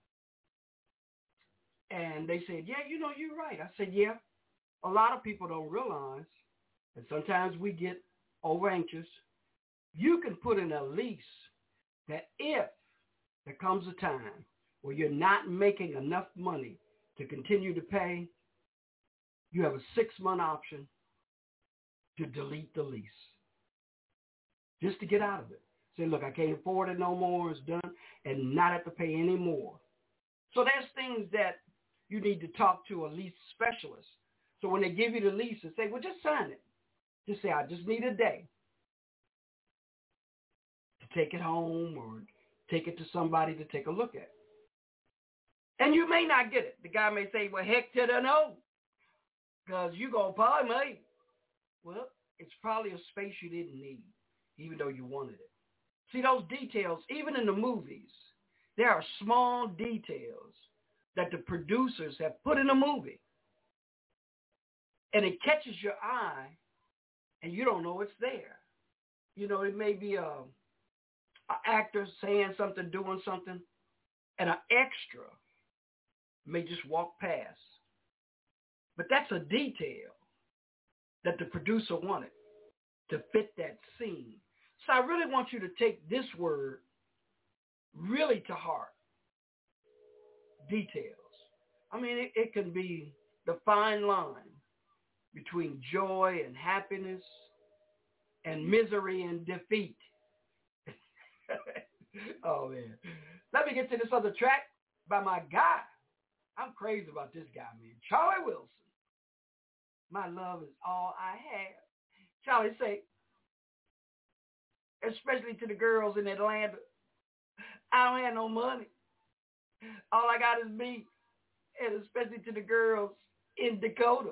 And they said, yeah, you're right. I said, yeah. A lot of people don't realize that sometimes we get over anxious. You can put in a lease that if there comes a time where you're not making enough money to continue to pay, you have a 6-month option to delete the lease. Just to get out of it. Say, look, I can't afford it no more. It's done. And not have to pay any more. So there's things that you need to talk to a lease specialist. So when they give you the lease and say, well, just sign it. Just say, I just need a day to take it home or take it to somebody to take a look at. And you may not get it. The guy may say, well, heck to the no. Because you're going to probably make. Well, it's probably a space you didn't need, even though you wanted it. See, those details, even in the movies, there are small details that the producers have put in a movie. And it catches your eye, and you don't know it's there. It may be an actor saying something, doing something, and an extra may just walk past. But that's a detail that the producer wanted to fit that scene. So I really want you to take this word really to heart. Details. I mean, it can be the fine line between joy and happiness and misery and defeat. Oh, man. Let me get to this other track by my guy. I'm crazy about this guy, man. Charlie Wilson. My love is all I have. Charlie say, especially to the girls in Atlanta, I don't have no money. All I got is me. And especially to the girls in Dakota.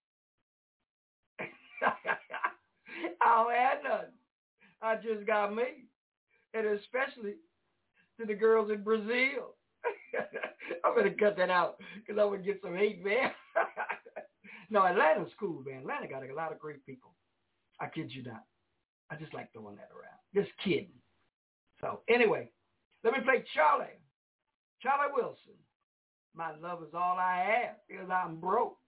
I don't have nothing. I just got me. And especially to the girls in Brazil. I'm going to cut that out because I'm going to get some hate, man. No, Atlanta's cool, man. Atlanta got a lot of great people. I kid you not. I just like throwing that around. Just kidding. So anyway, let me play Charlie Wilson. My love is all I have because I'm broke.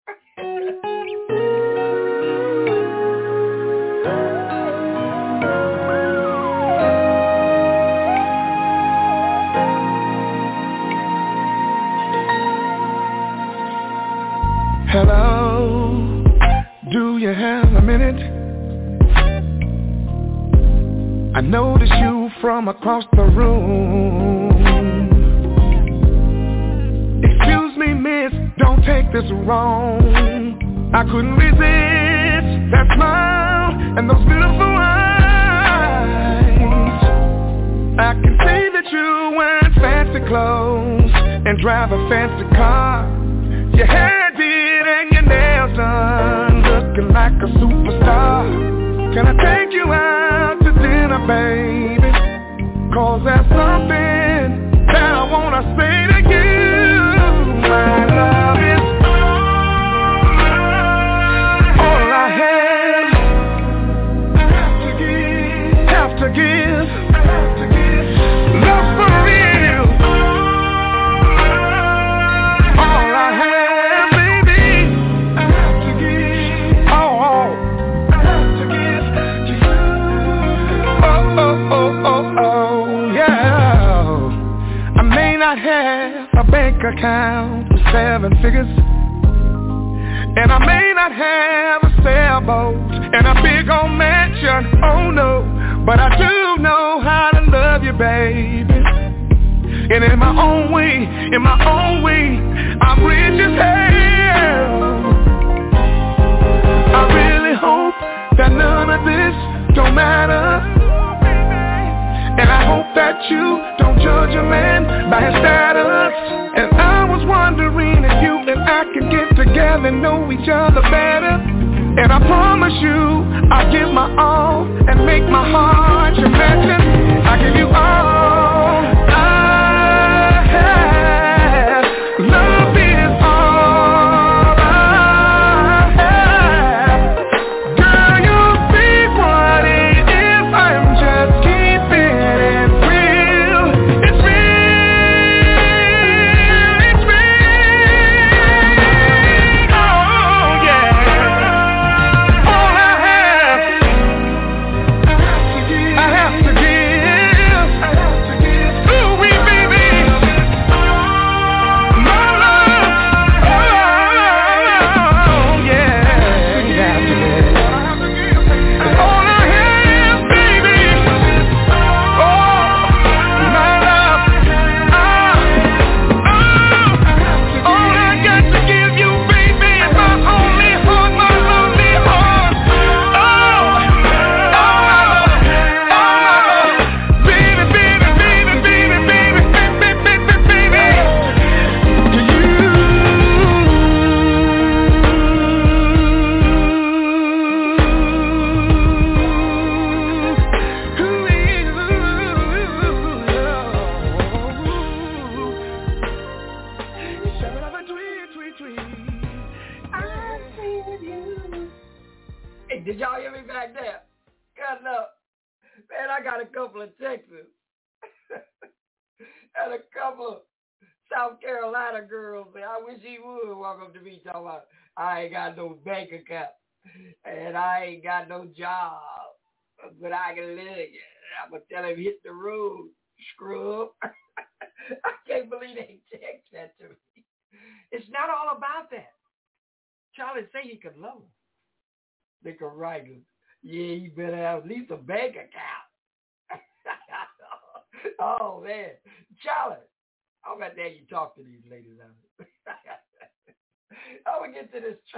Hello, do you have a minute? I noticed you from across the room. Excuse me, miss, don't take this wrong. I couldn't resist that smile and those beautiful eyes. I can see that you wear fancy clothes and drive a fancy car. Your hair did and your nails done, looking like a superstar. Can I take you out to dinner, baby? 'Cause there's something that I wanna say to you. My love is all I have. Have to give. Love for real. All I have, baby. Have to give. Oh, I have to give to you. Oh, yeah. I may not have a bank account with 7 figures, and I may not have a sailboat and a big old mansion, oh no, but I do know how to love you, baby. And in my own way, I'm rich as hell. I really hope that none of this don't matter. And I hope that you don't judge a man by his status. And I was wondering if you and I can get together and know each other better. And I promise you, I'll give my all and make my heart your mansion. I give you all I have. Love is all I have. Girl, you'll see what it is. I'm just keeping it real. It's real. It's real. Oh, yeah. All I have, I have to give. Ooh, wee, baby. My love. Oh, yeah. All I have, baby. Oh, my love. All I got to give you, baby, is my only heart, my lonely heart. Baby, baby, baby, baby, baby, baby, baby, baby, to Hey, did y'all hear me back there? Cut up. Man, I got a couple of Texas and a couple of South Carolina girls. Man, I wish he would walk up to me talking about, I ain't got no bank account and I ain't got no job, but I can live. I'm going to tell him, hit the road, scrub. I can't believe they text that to me. It's not all about that. Charlie say he could love him. They could write him. Yeah, you better have at least a bank account. Oh, man. Charlie, how about that you talk to these ladies out here? I'm going to get to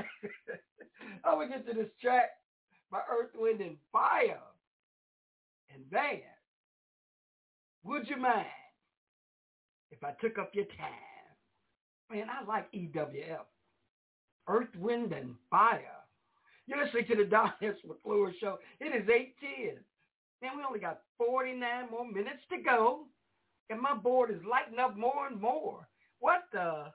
this track by Earth, Wind, and Fire. And man, would you mind if I took up your time? Man, I like EWF. Earth, Wind, and Fire. You're listening to the Don S. McClure Show. It is 8:10. Man, we only got 49 more minutes to go. And my board is lighting up more and more. What's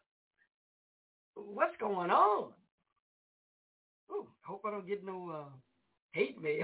going on? Ooh, hope I don't get no hate mail.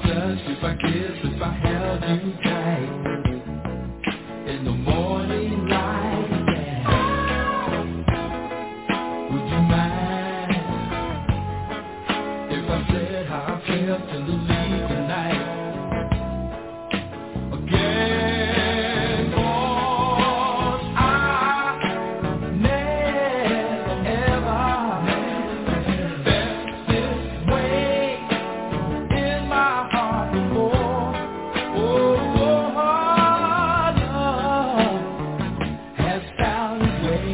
touched, if I kissed, if I held you tight in the morning light, yeah. Would you mind if I said how I felt till the leave tonight? Again, 'cause I never ever felt this way in my heart before. Oh, love has found its way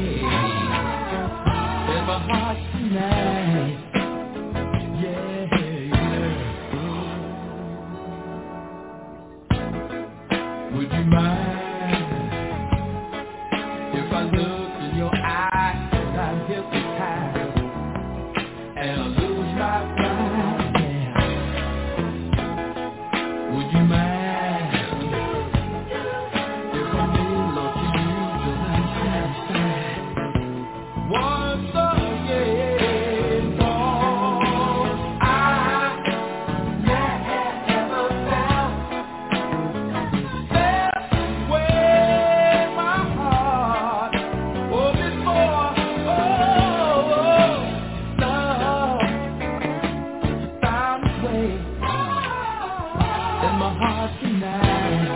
in my heart tonight. Yeah, yeah. Would you mind if I looked in your eyes and I hypnotized and I lose my pride? Yeah. Would you mind if I made love to you till I'm satisfied? Once again, 'cause I never felt this way in my heart. Oh, before, love found its way in my heart tonight.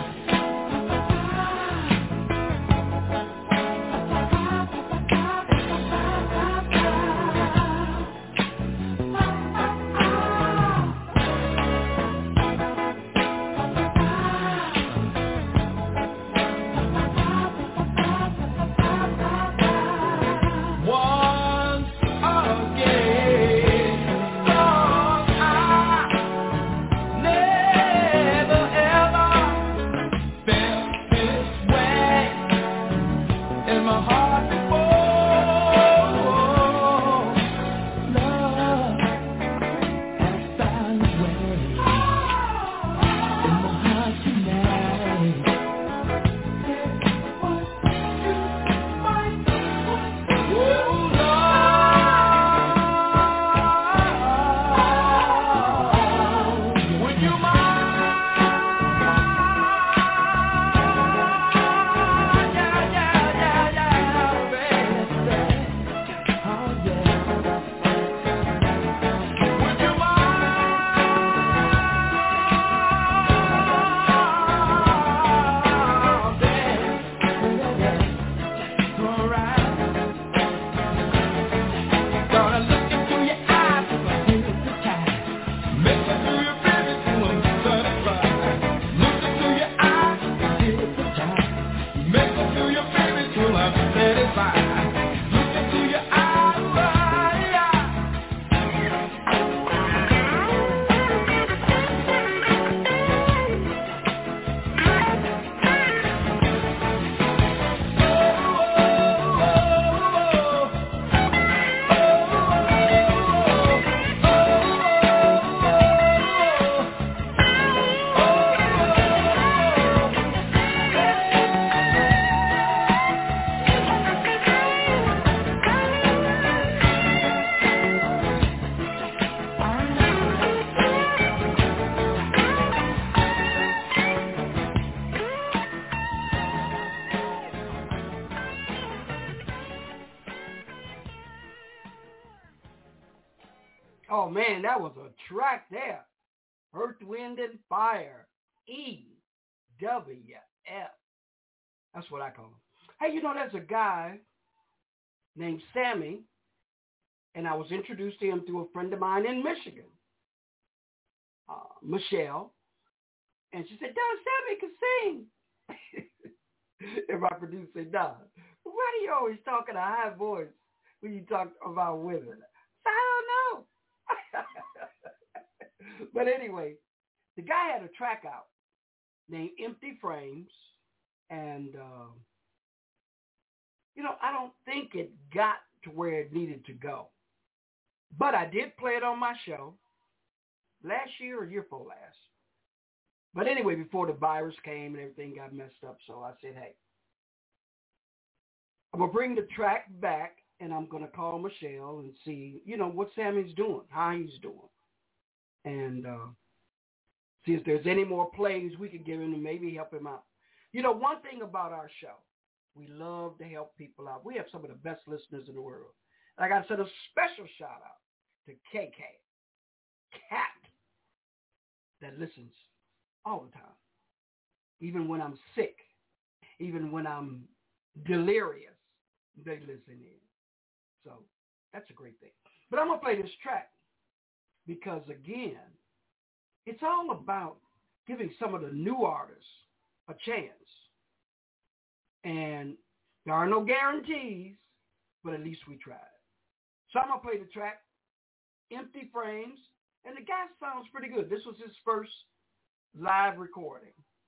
Once again, 'cause I never ever felt this way in my heart before. Love has found its way in my heart tonight. Oh, Lord, would you mind? Yeah, baby. Oh, yeah. Would you mind, baby? All right. Gonna look into your eyes if I hypnotize. Make me feel your baby till I'm satisfied. Look into your eyes if I hypnotize. Make me feel your baby till I'm satisfied. Look into your eyes, Oh, man, that was a track there. Earth, Wind, and Fire. EWF. That's what I call him. Hey, you know, there's a guy named Sammy, and I was introduced to him through a friend of mine in Michigan, Michelle. And she said, Don, Sammy can sing. And my producer said, Don, why do you always talk in a high voice when you talk about women? I don't know. But anyway, the guy had a track out named Empty Frames, and, you know, I don't think it got to where it needed to go. But I did play it on my show last year or year before last. But anyway, before the virus came and everything got messed up, so I said, hey, I'm going to bring the track back, and I'm going to call Michelle and see, you know, what Sammy's doing, how he's doing. And See if there's any more plays we can give him to maybe help him out. You know, one thing about our show, we love to help people out. We have some of the best listeners in the world. And I got to send a special shout out to KK, Cat, that listens all the time. Even when I'm sick, even when I'm delirious, they listen in. So that's a great thing. But I'm going to play this track because, again, it's all about giving some of the new artists a chance. And there are no guarantees, but at least we tried. So I'm going to play the track, Empty Frames, and the guy sounds pretty good. This was his first live recording.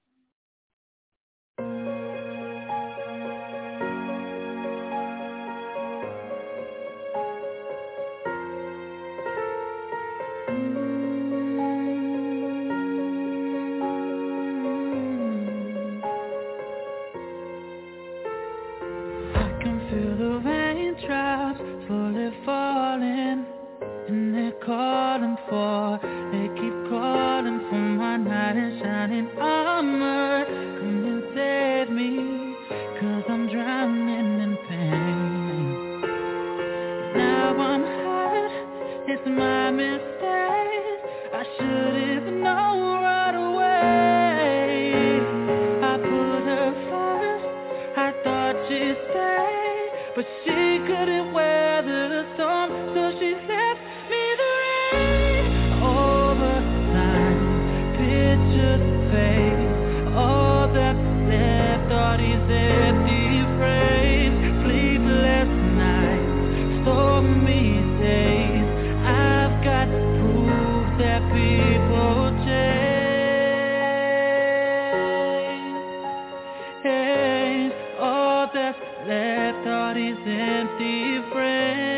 Calling for, they keep calling for my knight in shining armor. Come and save me, 'cause I'm drowning in pain. Now I'm hurt, it's my mistake. I should have known right away. I put her first, I thought she'd stay, but she couldn't weather the storm, so she left me the rain. Over time, picture the face, all that's left are these empty frames. Sleepless nights, stormy days, I've got proof that people change. All that's left are these empty frames.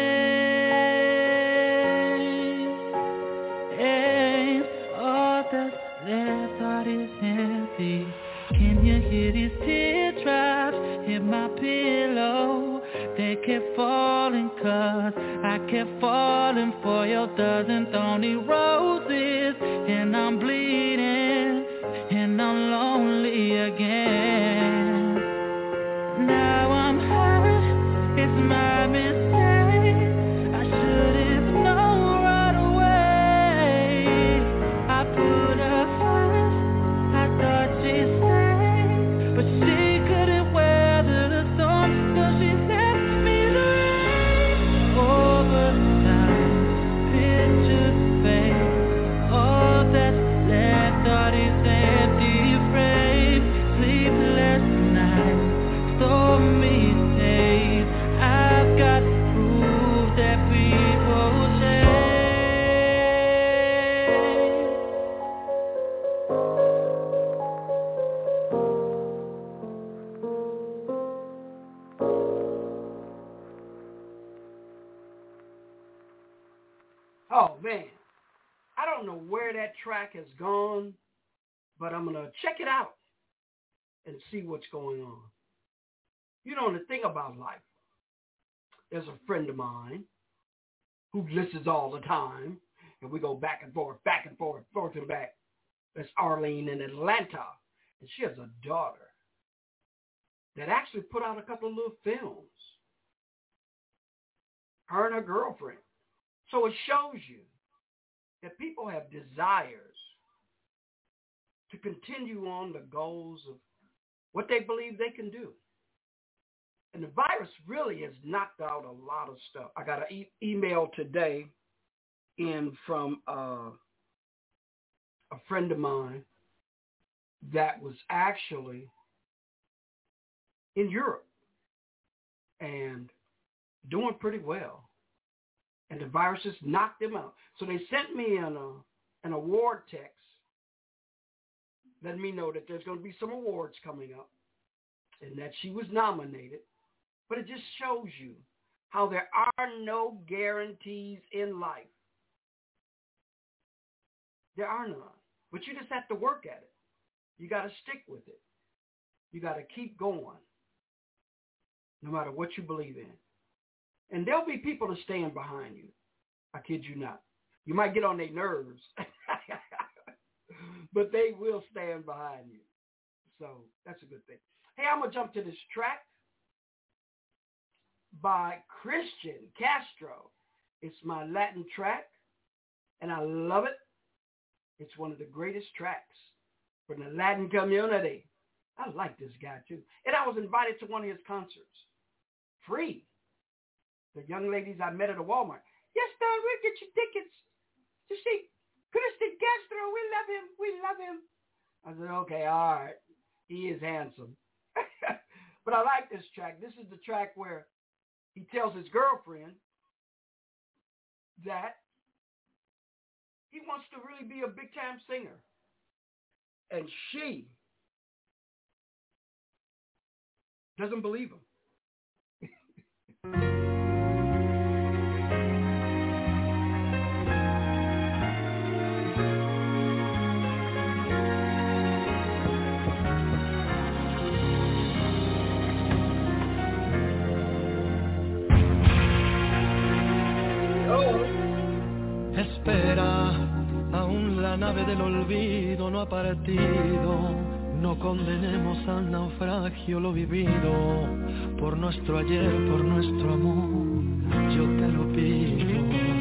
All that's left are these empty. Can you hear these teardrops hit my pillow? They kept falling 'cause I kept falling for your dozen thorny roses. And I'm bleeding and I'm lonely again. Now I'm hurt, it's my mistake. I should have known right away. I put her first, I thought she'd stay, but she couldn't weather the storm, so she left me the rain. Over time, picture face, all that's left are these empty frames. Sleepless nights, stormy days, I've got proof that people change. Oh, man. I don't know where that track has gone, but I'm going to check it out and see what's going on. You know, the thing about life, there's a friend of mine who listens all the time, and we go back and forth and back. That's Arlene in Atlanta, and she has a daughter that actually put out a couple of little films, her and her girlfriend. So it shows you that people have desires to continue on the goals of what they believe they can do. And the virus really has knocked out a lot of stuff. I got an email today in from a friend of mine that was actually in Europe and doing pretty well. And the virus just knocked them out. So they sent me an award text letting me know that there's going to be some awards coming up and that she was nominated. But it just shows you how there are no guarantees in life. There are none. But you just have to work at it. You got to stick with it. You got to keep going, no matter what you believe in. And there'll be people to stand behind you. I kid you not. You might get on their nerves. but they will stand behind you. So that's a good thing. Hey, I'm going to jump to this track by Christian Castro. It's my Latin track, and I love it. It's one of the greatest tracks from the Latin community. I like this guy, too. And I was invited to one of his concerts. Free. The young ladies I met at a Walmart. Yes, Don, we'll get you tickets to see Christian Castro. We love him. We love him. I said, okay, all right. He is handsome. But I like this track. This is the track where he tells his girlfriend that he wants to really be a big-time singer. And she doesn't believe him. Espera, aún la nave del olvido no ha partido. No condenemos al naufragio lo vivido. Por nuestro ayer, por nuestro amor, yo te lo pido.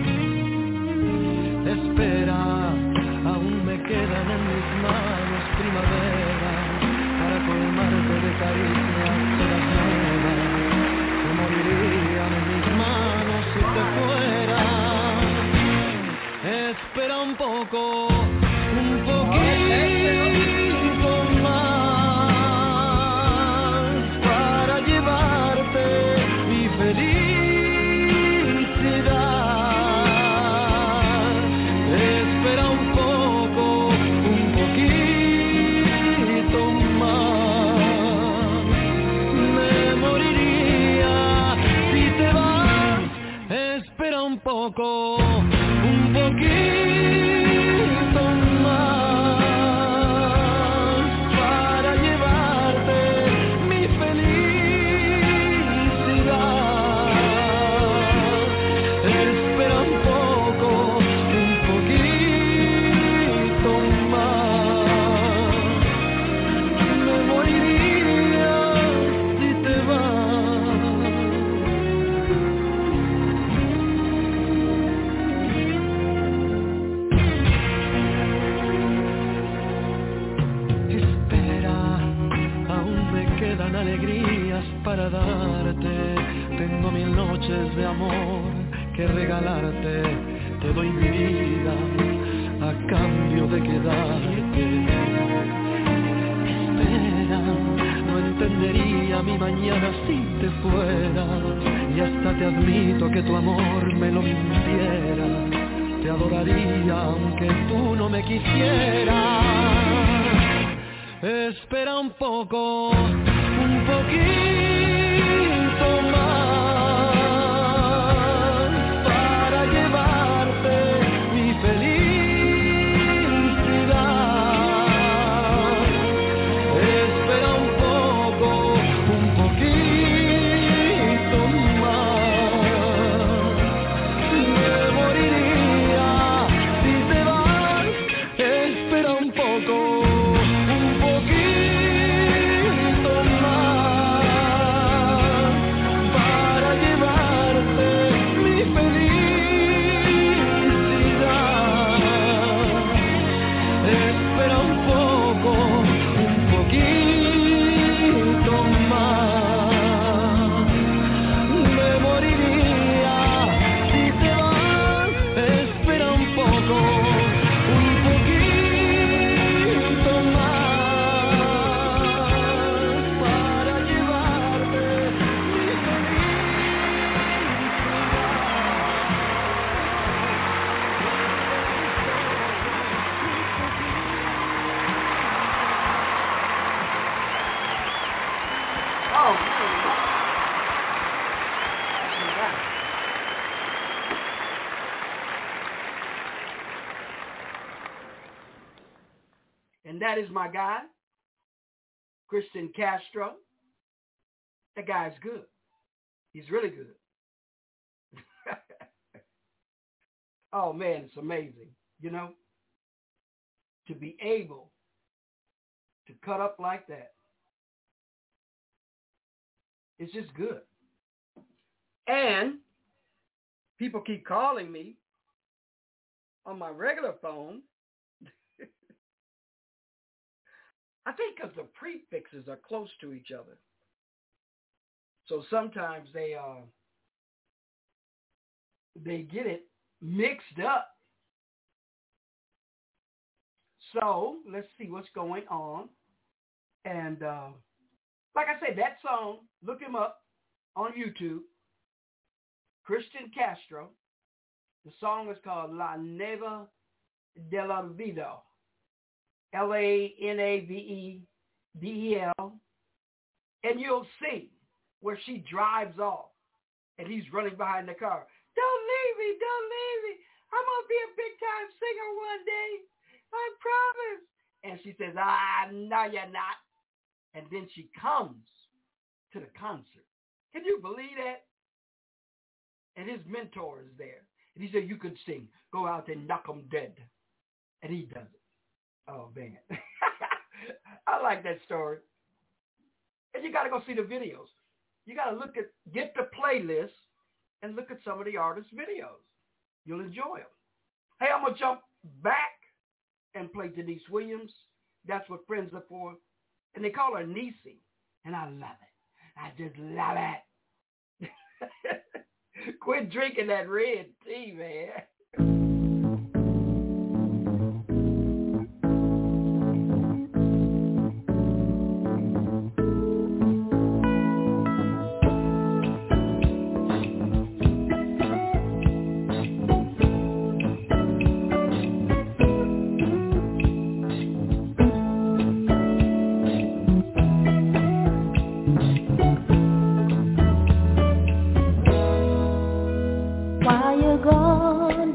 Espera, aún me quedan en mis manos primavera para colmarte de caricias todas nuevas. Yo moriría en mis manos si te fuera. Espera un poco, un poquito más para llevarte mi felicidad. Espera un poco, un poquito más. Me moriría si te vas. Espera un poco. Un poquito más para llevarte mi felicidad. Espera un poco, un poquito más. Me moriría si te vas. Quedan alegrías para darte. Tengo 1000 noches de amor que regalarte. Te doy mi vida a cambio de quedarte. Espera, no entendería mi mañana si te fueras. Y hasta te admito que tu amor me lo mintiera. Te adoraría aunque tú no me quisieras. Espera un poco, un poquito más para llevarte mi felicidad. Espera un poco, un poquito más. Me moriría si te vas. Espera un poco. And that is my guy, Christian Castro. That guy's good. He's really good. Oh, man, it's amazing. You know, to be able to cut up like that. It's just good. And people keep calling me on my regular phone. I think because the prefixes are close to each other. So sometimes they get it mixed up. So let's see what's going on. And like I said, that song, look him up on YouTube, Christian Castro. The song is called La Neva de la Vida, LANAVEDEL. And you'll see where she drives off and he's running behind the car. Don't leave me, don't leave me. I'm going to be a big-time singer one day. I promise. And she says, no, you're not. And then she comes to the concert. Can you believe that? And his mentor is there. And he said, you could sing. Go out and knock 'em dead. And he does it. Oh, man. I like that story. And you got to go see the videos. You got to get the playlist and look at some of the artists' videos. You'll enjoy them. Hey, I'm going to jump back and play Denise Williams. That's what friends are for. And they call her Niecy. And I love it. I just love it. Quit drinking that red tea, man. While you're gone,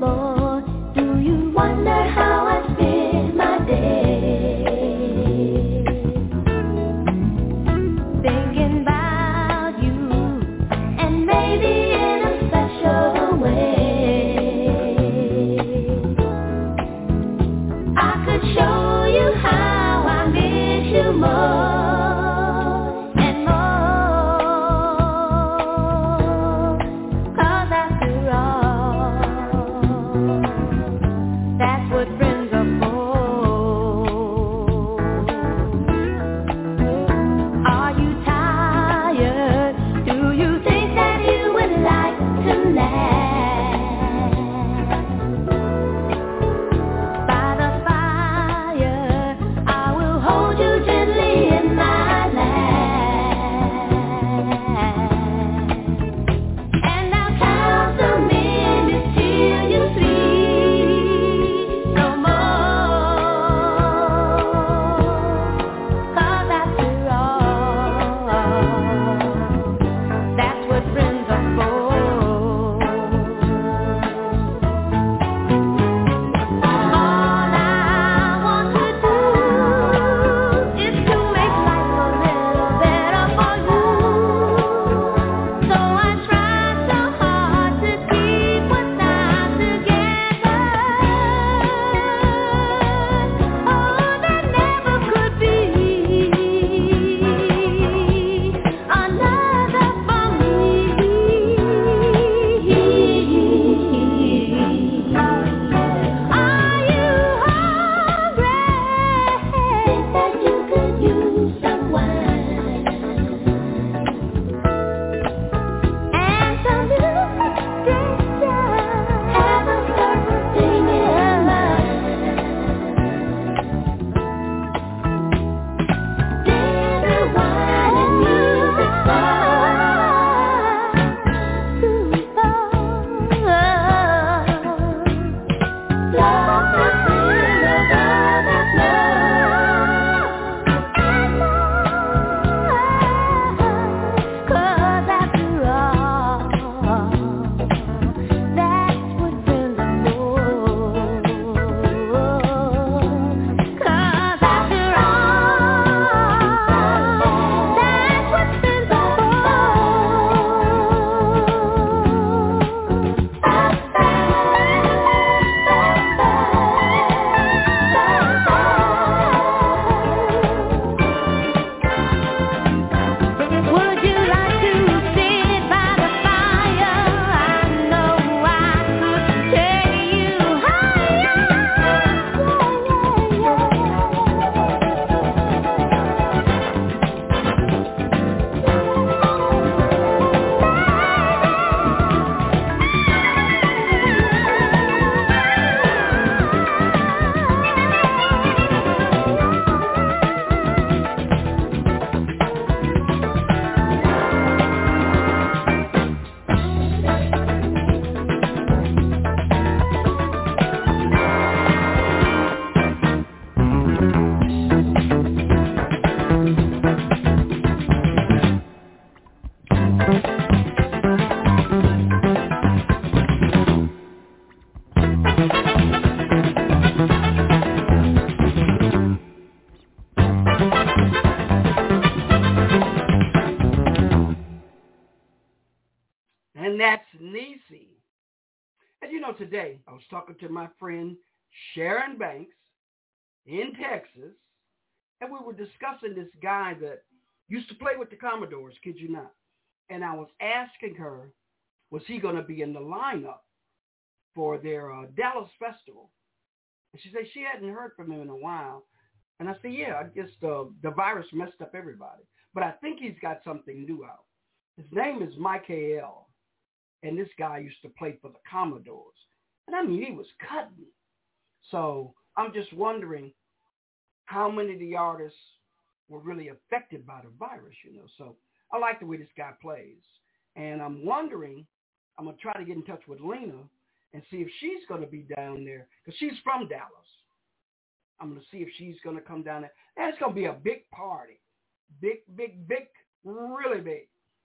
easy. And you know, today I was talking to my friend Sharon Banks in Texas, and we were discussing this guy that used to play with the Commodores, kid you not. And I was asking her, was he going to be in the lineup for their Dallas Festival? And she said she hadn't heard from him in a while. And I said, yeah, I guess the virus messed up everybody. But I think he's got something new out. His name is Michael. And this guy used to play for the Commodores. And I mean, he was cutting. So I'm just wondering how many of the artists were really affected by the virus, you know. So I like the way this guy plays. And I'm wondering, I'm going to try to get in touch with Lena and see if she's going to be down there, because she's from Dallas. I'm going to see if she's going to come down there. And it's going to be a big party. Big, really big.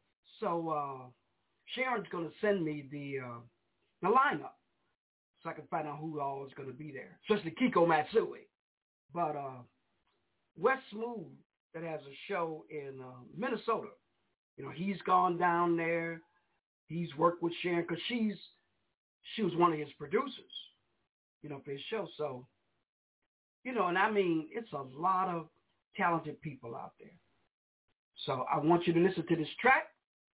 So Sharon's going to send me the lineup so I can find out who all is going to be there, especially Kiko Matsui. But Wes Smooth, that has a show in Minnesota, you know, he's gone down there. He's worked with Sharon because she was one of his producers, you know, for his show. So, you know, and I mean, it's a lot of talented people out there. So I want you to listen to this track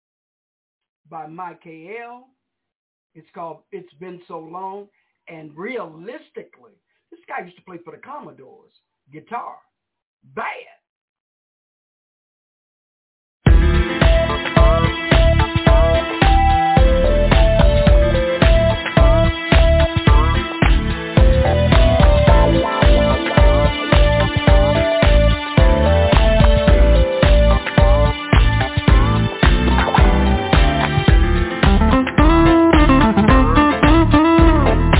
by Michael. It's called It's Been So Long. And realistically, this guy used to play for the Commodores, guitar. Bad.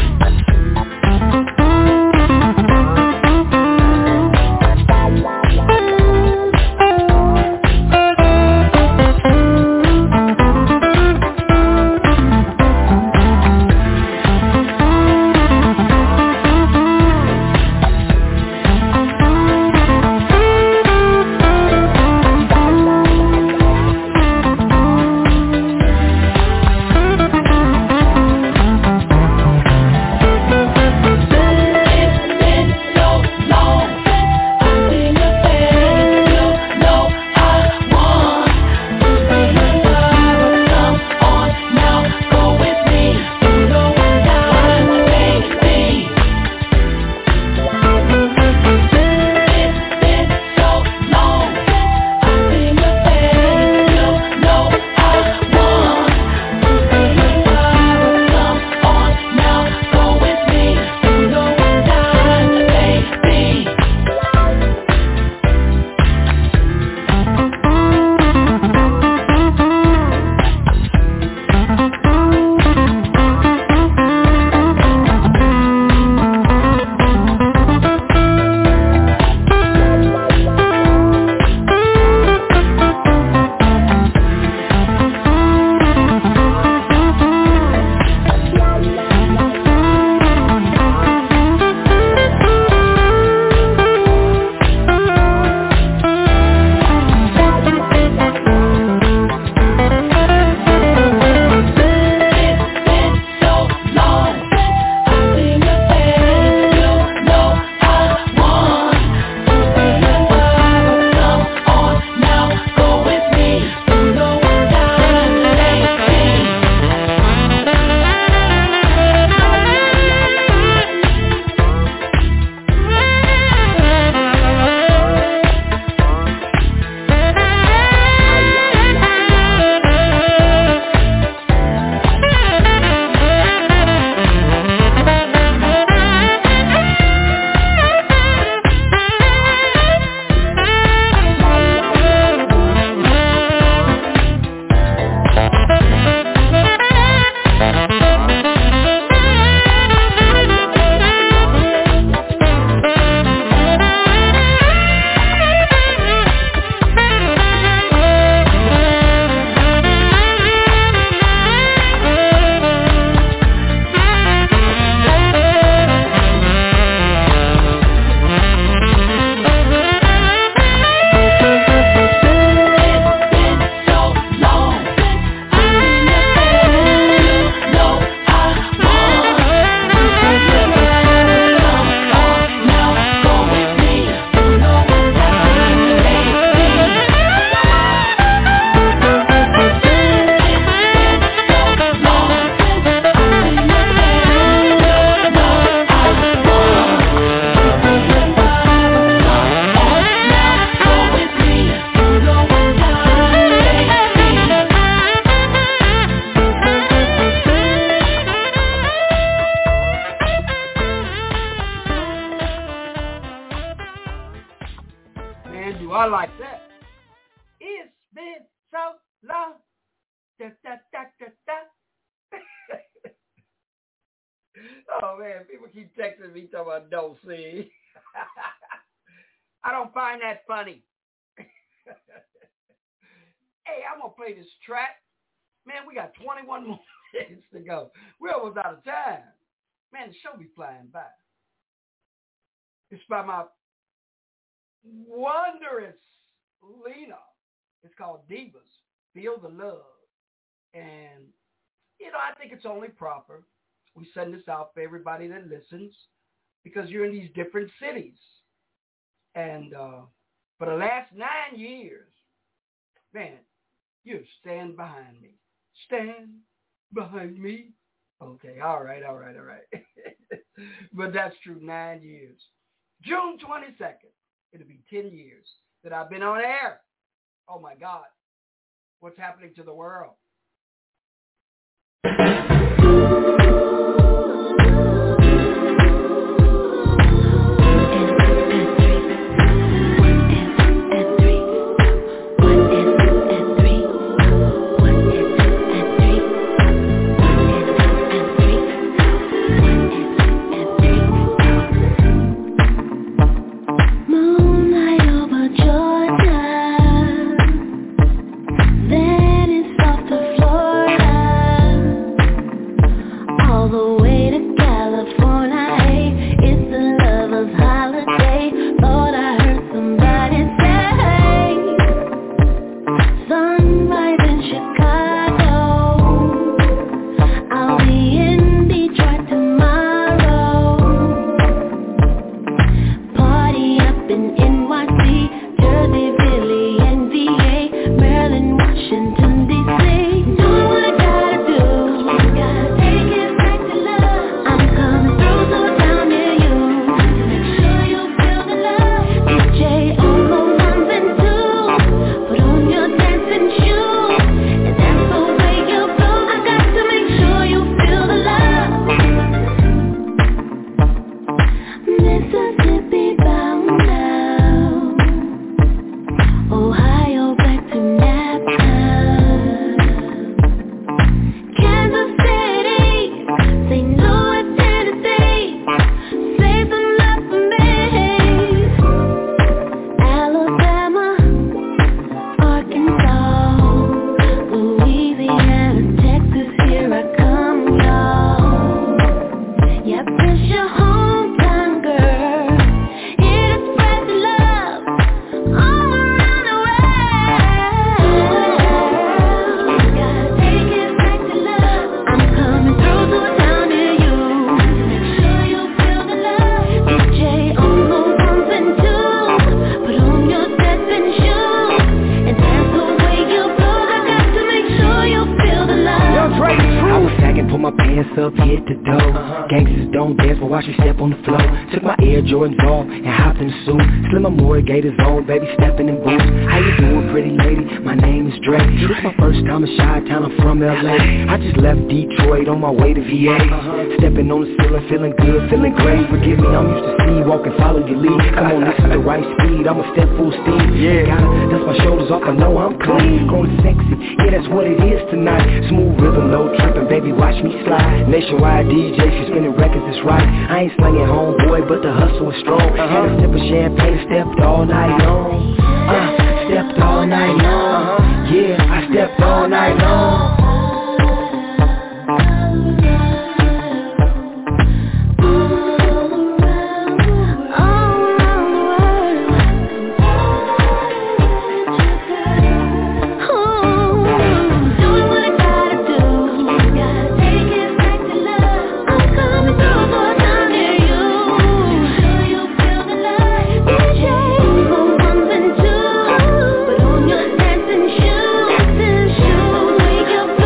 Bye. I like that. It's been so long. Da, da, da, da, da. Oh, man, people keep texting me talking about don't sing. I don't find that funny. Hey, I'm going to play this track. Man, we got 21 more minutes to go. We're almost out of time. Man, the show be flying by. It's by my wondrous Lena. It's called Divas, Feel the Love. And, you know, I think it's only proper we send this out for everybody that listens because you're in these different cities. And for the last 9 years, man, you stand behind me. Stand behind me. Okay, all right. But that's true, 9 years. June 22nd, it'll be 10 years that I've been on air. Oh, my God. What's happening to the world? Stepping on the ceiling, feeling good, feeling great. Forgive me, I'm used to see you walking, follow your lead. Come on, this is the right speed, I'ma step full steam. Yeah, gotta dust my shoulders off, I know I'm clean. Growing sexy, yeah, that's what it is tonight. Smooth rhythm, no tripping, baby, watch me slide. Nationwide DJ, she spinning records, it's right. I ain't slanging homeboy, but the hustle is strong. Had a sip of champagne, stepped all night long. Stepped all night long. Yeah, I stepped all night long. Shoes,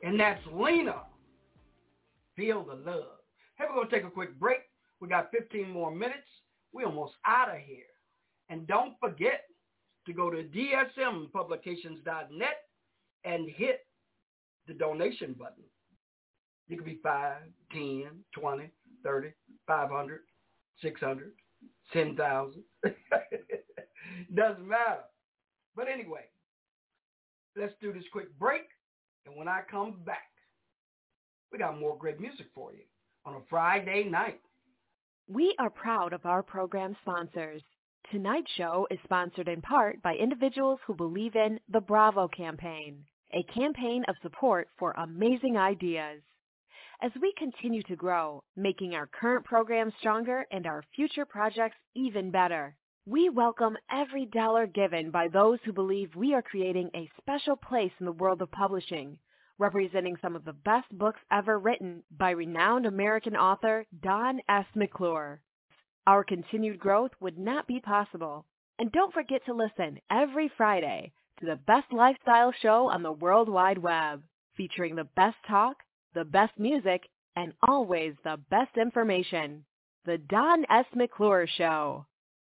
And that's Lena. Feel the love. Hey, we're going to take a quick break. We got 15 more minutes. We're almost out of here. And don't forget to go to dsmpublications.net and hit the donation button. You can be 5, 10, 20, 30, 500, 600, 10,000. Doesn't matter. But anyway, let's do this quick break. And when I come back, we got more great music for you on a Friday night. We are proud of our program sponsors. Tonight's show is sponsored in part by individuals who believe in the Bravo campaign, a campaign of support for amazing ideas. As we continue to grow, making our current program stronger and our future projects even better, we welcome every dollar given by those who believe we are creating a special place in the world of publishing, representing some of the best books ever written by renowned American author Don S. McClure. Our continued growth would not be possible. And don't forget to listen every Friday to the best lifestyle show on the World Wide Web, featuring the best talk, the best music, and always the best information. The Don S. McClure Show.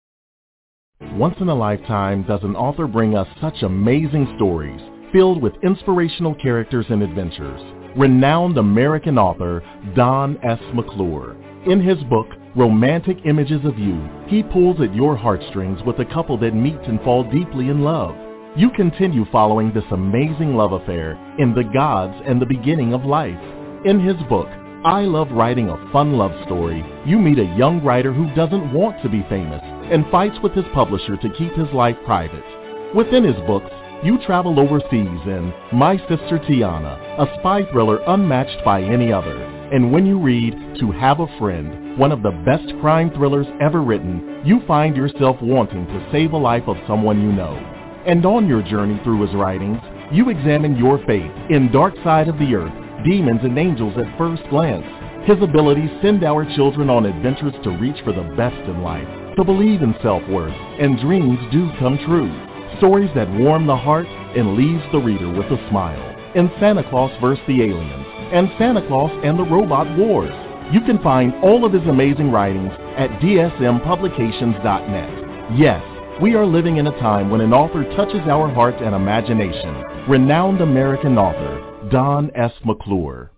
Once in a lifetime does an author bring us such amazing stories filled with inspirational characters and adventures. Renowned American author Don S. McClure. In his book, Romantic Images of You, he pulls at your heartstrings with a couple that meet and fall deeply in love. You continue following this amazing love affair in The Gods and the Beginning of Life. In his book, I Love Writing a Fun Love Story, you meet a young writer who doesn't want to be famous and fights with his publisher to keep his life private. Within his books, you travel overseas in My Sister Tiana, a spy thriller unmatched by any other. And when you read To Have a Friend, one of the best crime thrillers ever written, you find yourself wanting to save a life of someone you know. And on your journey through his writings, you examine your faith in Dark Side of the Earth, Demons and Angels at First Glance. His abilities send our children on adventures to reach for the best in life, to believe in self-worth, and dreams do come true. Stories that warm the heart and leaves the reader with a smile. In Santa Claus vs. the Aliens and Santa Claus and the Robot Wars. You can find all of his amazing writings at dsmpublications.net. Yes, we are living in a time when an author touches our heart and imagination. Renowned American author Don S. McClure.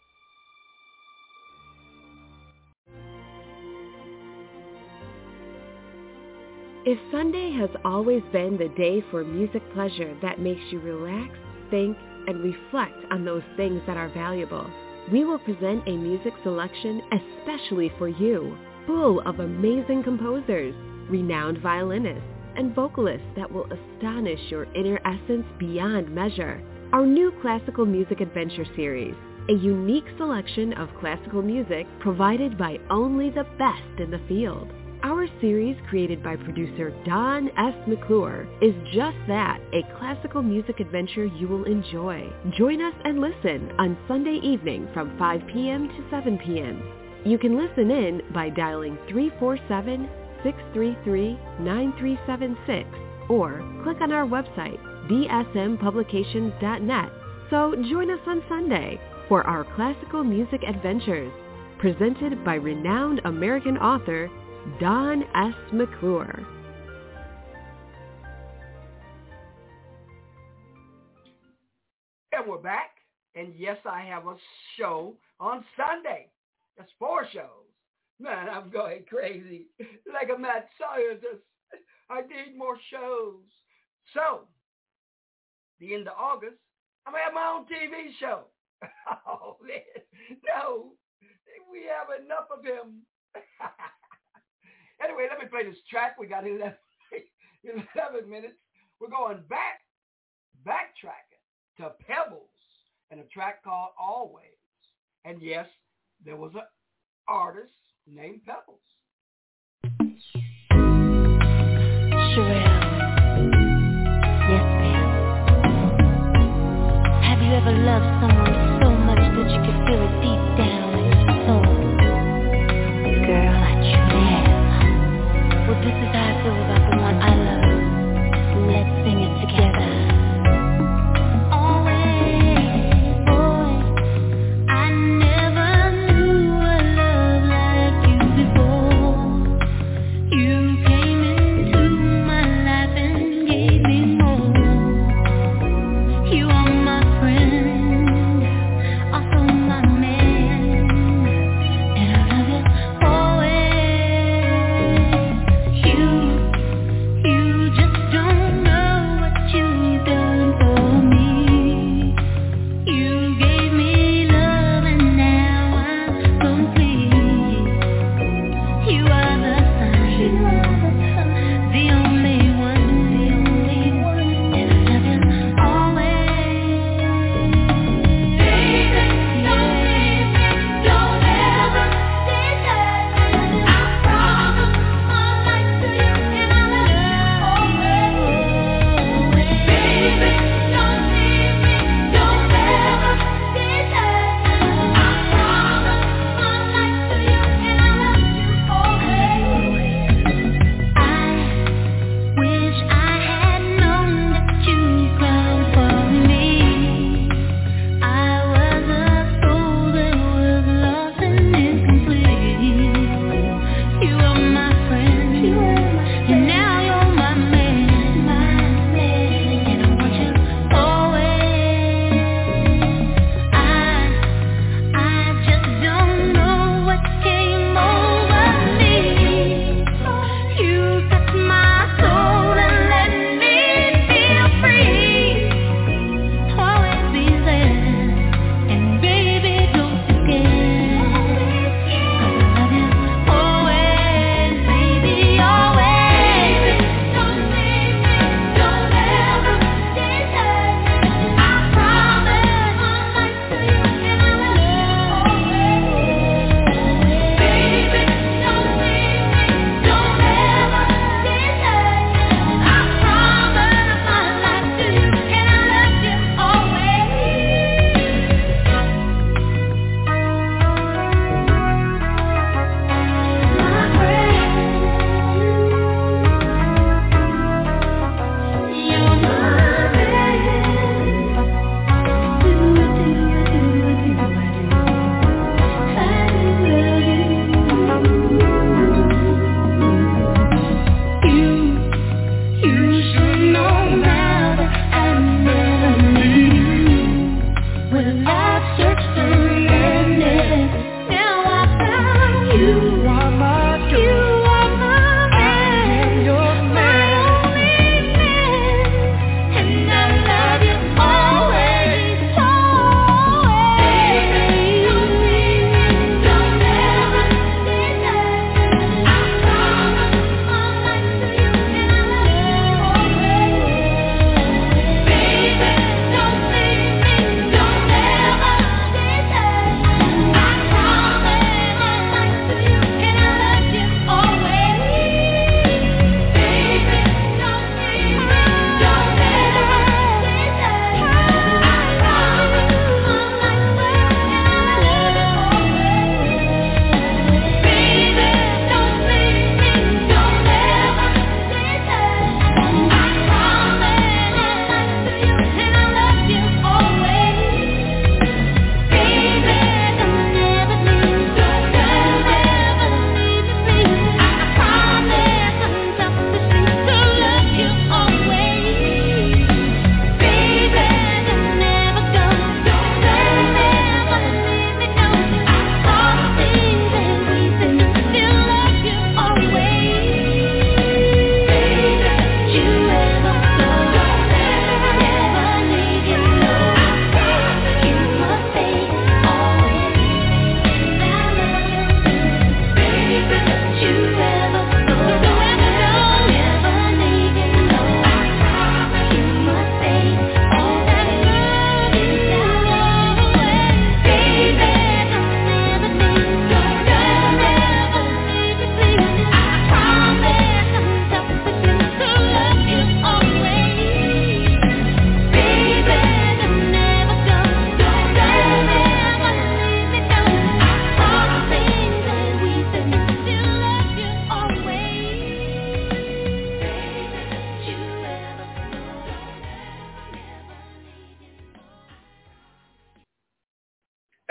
If Sunday has always been the day for music pleasure that makes you relax, think, and reflect on those things that are valuable, we will present a music selection especially for you, full of amazing composers, renowned violinists, and vocalists that will astonish your inner essence beyond measure. Our new Classical Music Adventure series, a unique selection of classical music provided by only the best in the field. Our series, created by producer Don S. McClure, is just that, a classical music adventure you will enjoy. Join us and listen on Sunday evening from 5 p.m. to 7 p.m. You can listen in by dialing 347-633-9376 or click on our website, dsmpublications.net. So join us on Sunday for our classical music adventures, presented by renowned American author Don S. McClure. And we're back. And yes, I have a show on Sunday. That's 4 shows. Man, I'm going crazy. Like a mad scientist. I need more shows. So, the end of August, I'm going to have my own TV show. Oh, man. No. We have enough of him. Anyway, let me play this track. We got 11 minutes. We're going backtracking to Pebbles and a track called Always. And yes, there was an artist named Pebbles. Sherelle. Yes, ma'am. Have you ever loved someone so much that you could feel it deep down in your soul? Girl, I truly have. Well, this is how I feel about the one I love. Let's sing it together. Always, always.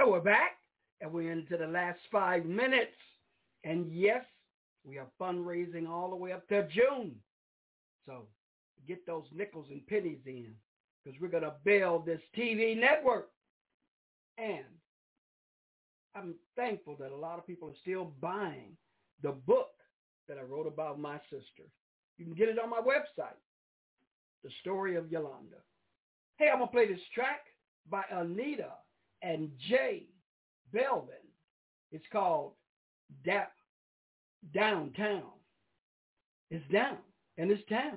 So we're back, and we're into the last 5 minutes. And yes, we are fundraising all the way up to June. So get those nickels and pennies in, because we're going to build this TV network. And I'm thankful that a lot of people are still buying the book that I wrote about my sister. You can get it on my website, The Story of Yolanda. Hey, I'm going to play this track by Anita and Jay Belvin. It's called Downtown. It's down, and it's town.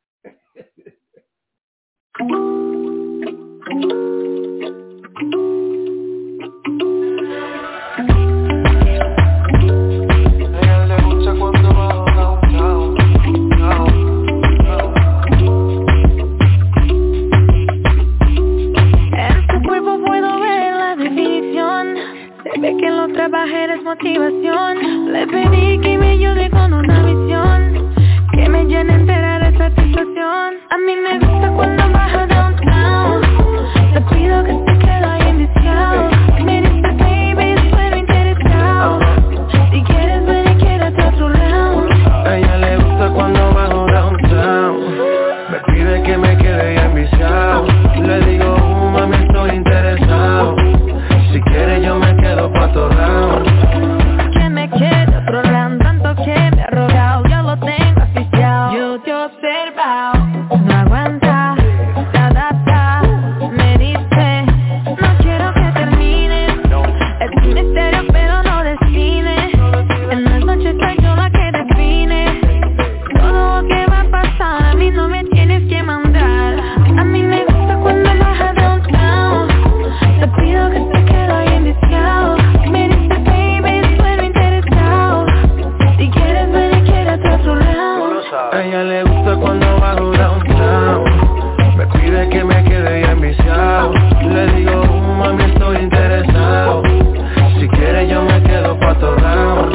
Que lo trabajé es motivación. Le pedí que me ayude con una visión que me llene entera de satisfacción. A mí me gusta cuando baja downtown. Te pido que te quedes ahí enviciado. Me dice baby, sueno interesado. Si quieres ven y quédate a otro lado. A ella le gusta cuando bajo downtown. Me pide que me quede ahí enviciado. Le digo mami estoy interesado. Si quieres yo me quedo pa' tu round. Que me quede otro round. Tanto que me ha rogado, yo lo tengo oficial. Yo te he observado, no aguanta, se adapta. Me dice, no quiero que termine. Es un misterio pero no define. En las noches soy yo la que define. Todo lo que va a pasar, a mí no me tienes que mandar. A mí me gusta cuando baja downtown. Te pido que te quedes ahí enviciado. Me dice baby, sueno interesado. Si quieres ven y quédate a otro lado. A ella le gusta cuando bajo downtown. Me pide que me quede ahí enviciado. Le digo mami estoy interesado. Si quieres yo me quedo pa' tu round.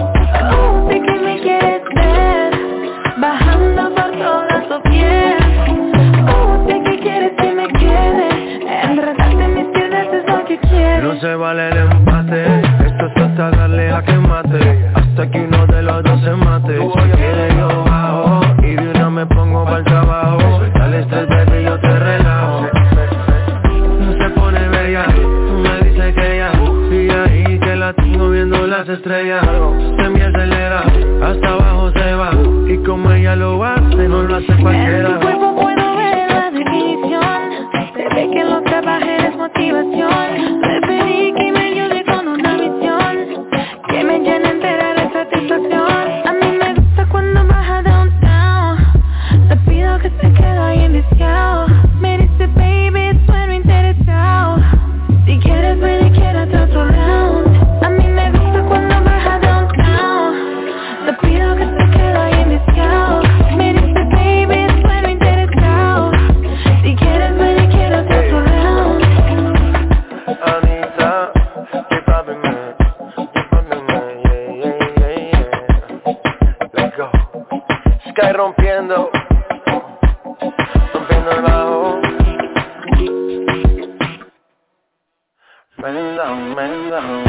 Sé que me quieres ver bajando por toda su piel. Sé que quieres que me quede enredarte en mis piernas, es lo que quieres. No se vale el empate. Esto es hasta darle a que mate. Hasta que uno de los dos se mate. Si quieres yo bajo y de una me pongo para el trabajo. Dale estrés baby yo te relajo. No se pone bella, me dice que ya. Y ahí que la tengo viendo las estrellas. Se me acelera, hasta abajo se va. Y como ella lo hace, no lo hace cualquiera. En tu cuerpo puedo ver la definición. Se ve que lo trabajé es motivación. Le pedí que me ayude con una visión que me llene entera de satisfacción. A mí me gusta cuando baja downtown. Te pido que te quedes ahí enviciado. Me dice baby, sueno interesado. Si quieres ven y quédate a otro round. A mí me gusta cuando baja downtown. Te pido que te quedes ahí enviciado. Me dice baby, sueno interesado. Si quieres ven y quédate a otro round. Anita, keep popping man, yeah. Let's go. Sky rompiendo el bajo. Man down.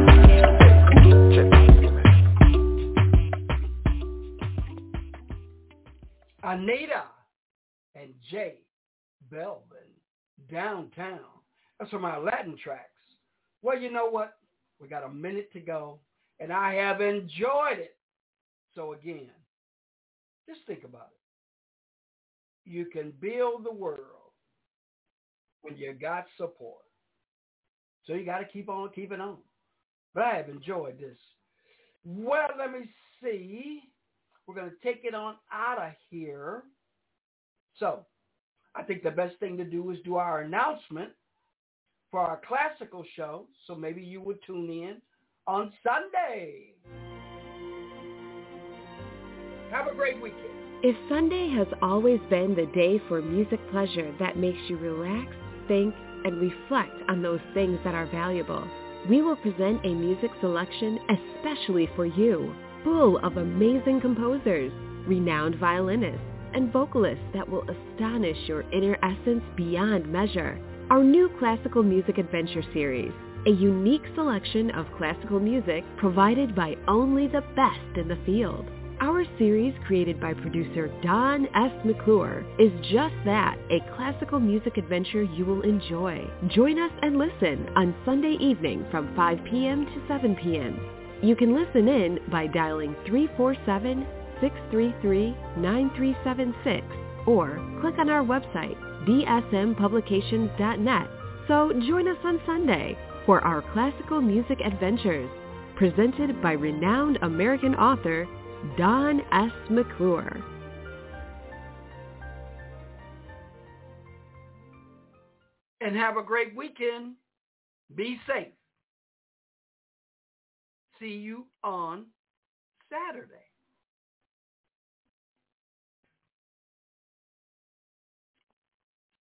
Anita and Jay Belvin, Downtown. That's from our Latin tracks. Well, you know what? We got a minute to go, and I have enjoyed it. So again, just think about it. You can build the world when you got support. So you got to keep on keeping on. But I have enjoyed this. Well, let me see. We're going to take it on out of here. So I think the best thing to do is do our announcement for our classical show. So maybe you would tune in on Sunday. Have a great weekend. If Sunday has always been the day for music pleasure that makes you relax, think, and reflect on those things that are valuable, we will present a music selection especially for you, full of amazing composers, renowned violinists, and vocalists that will astonish your inner essence beyond measure. Our new classical music adventure series, a unique selection of classical music provided by only the best in the field. Our series, created by producer Don S. McClure, is just that, a classical music adventure you will enjoy. Join us and listen on Sunday evening from 5 p.m. to 7 p.m. You can listen in by dialing 347-633-9376 or click on our website, dsmpublications.net. So join us on Sunday for our classical music adventures, presented by renowned American author Don S. McClure. And have a great weekend. Be safe. See you on Saturday.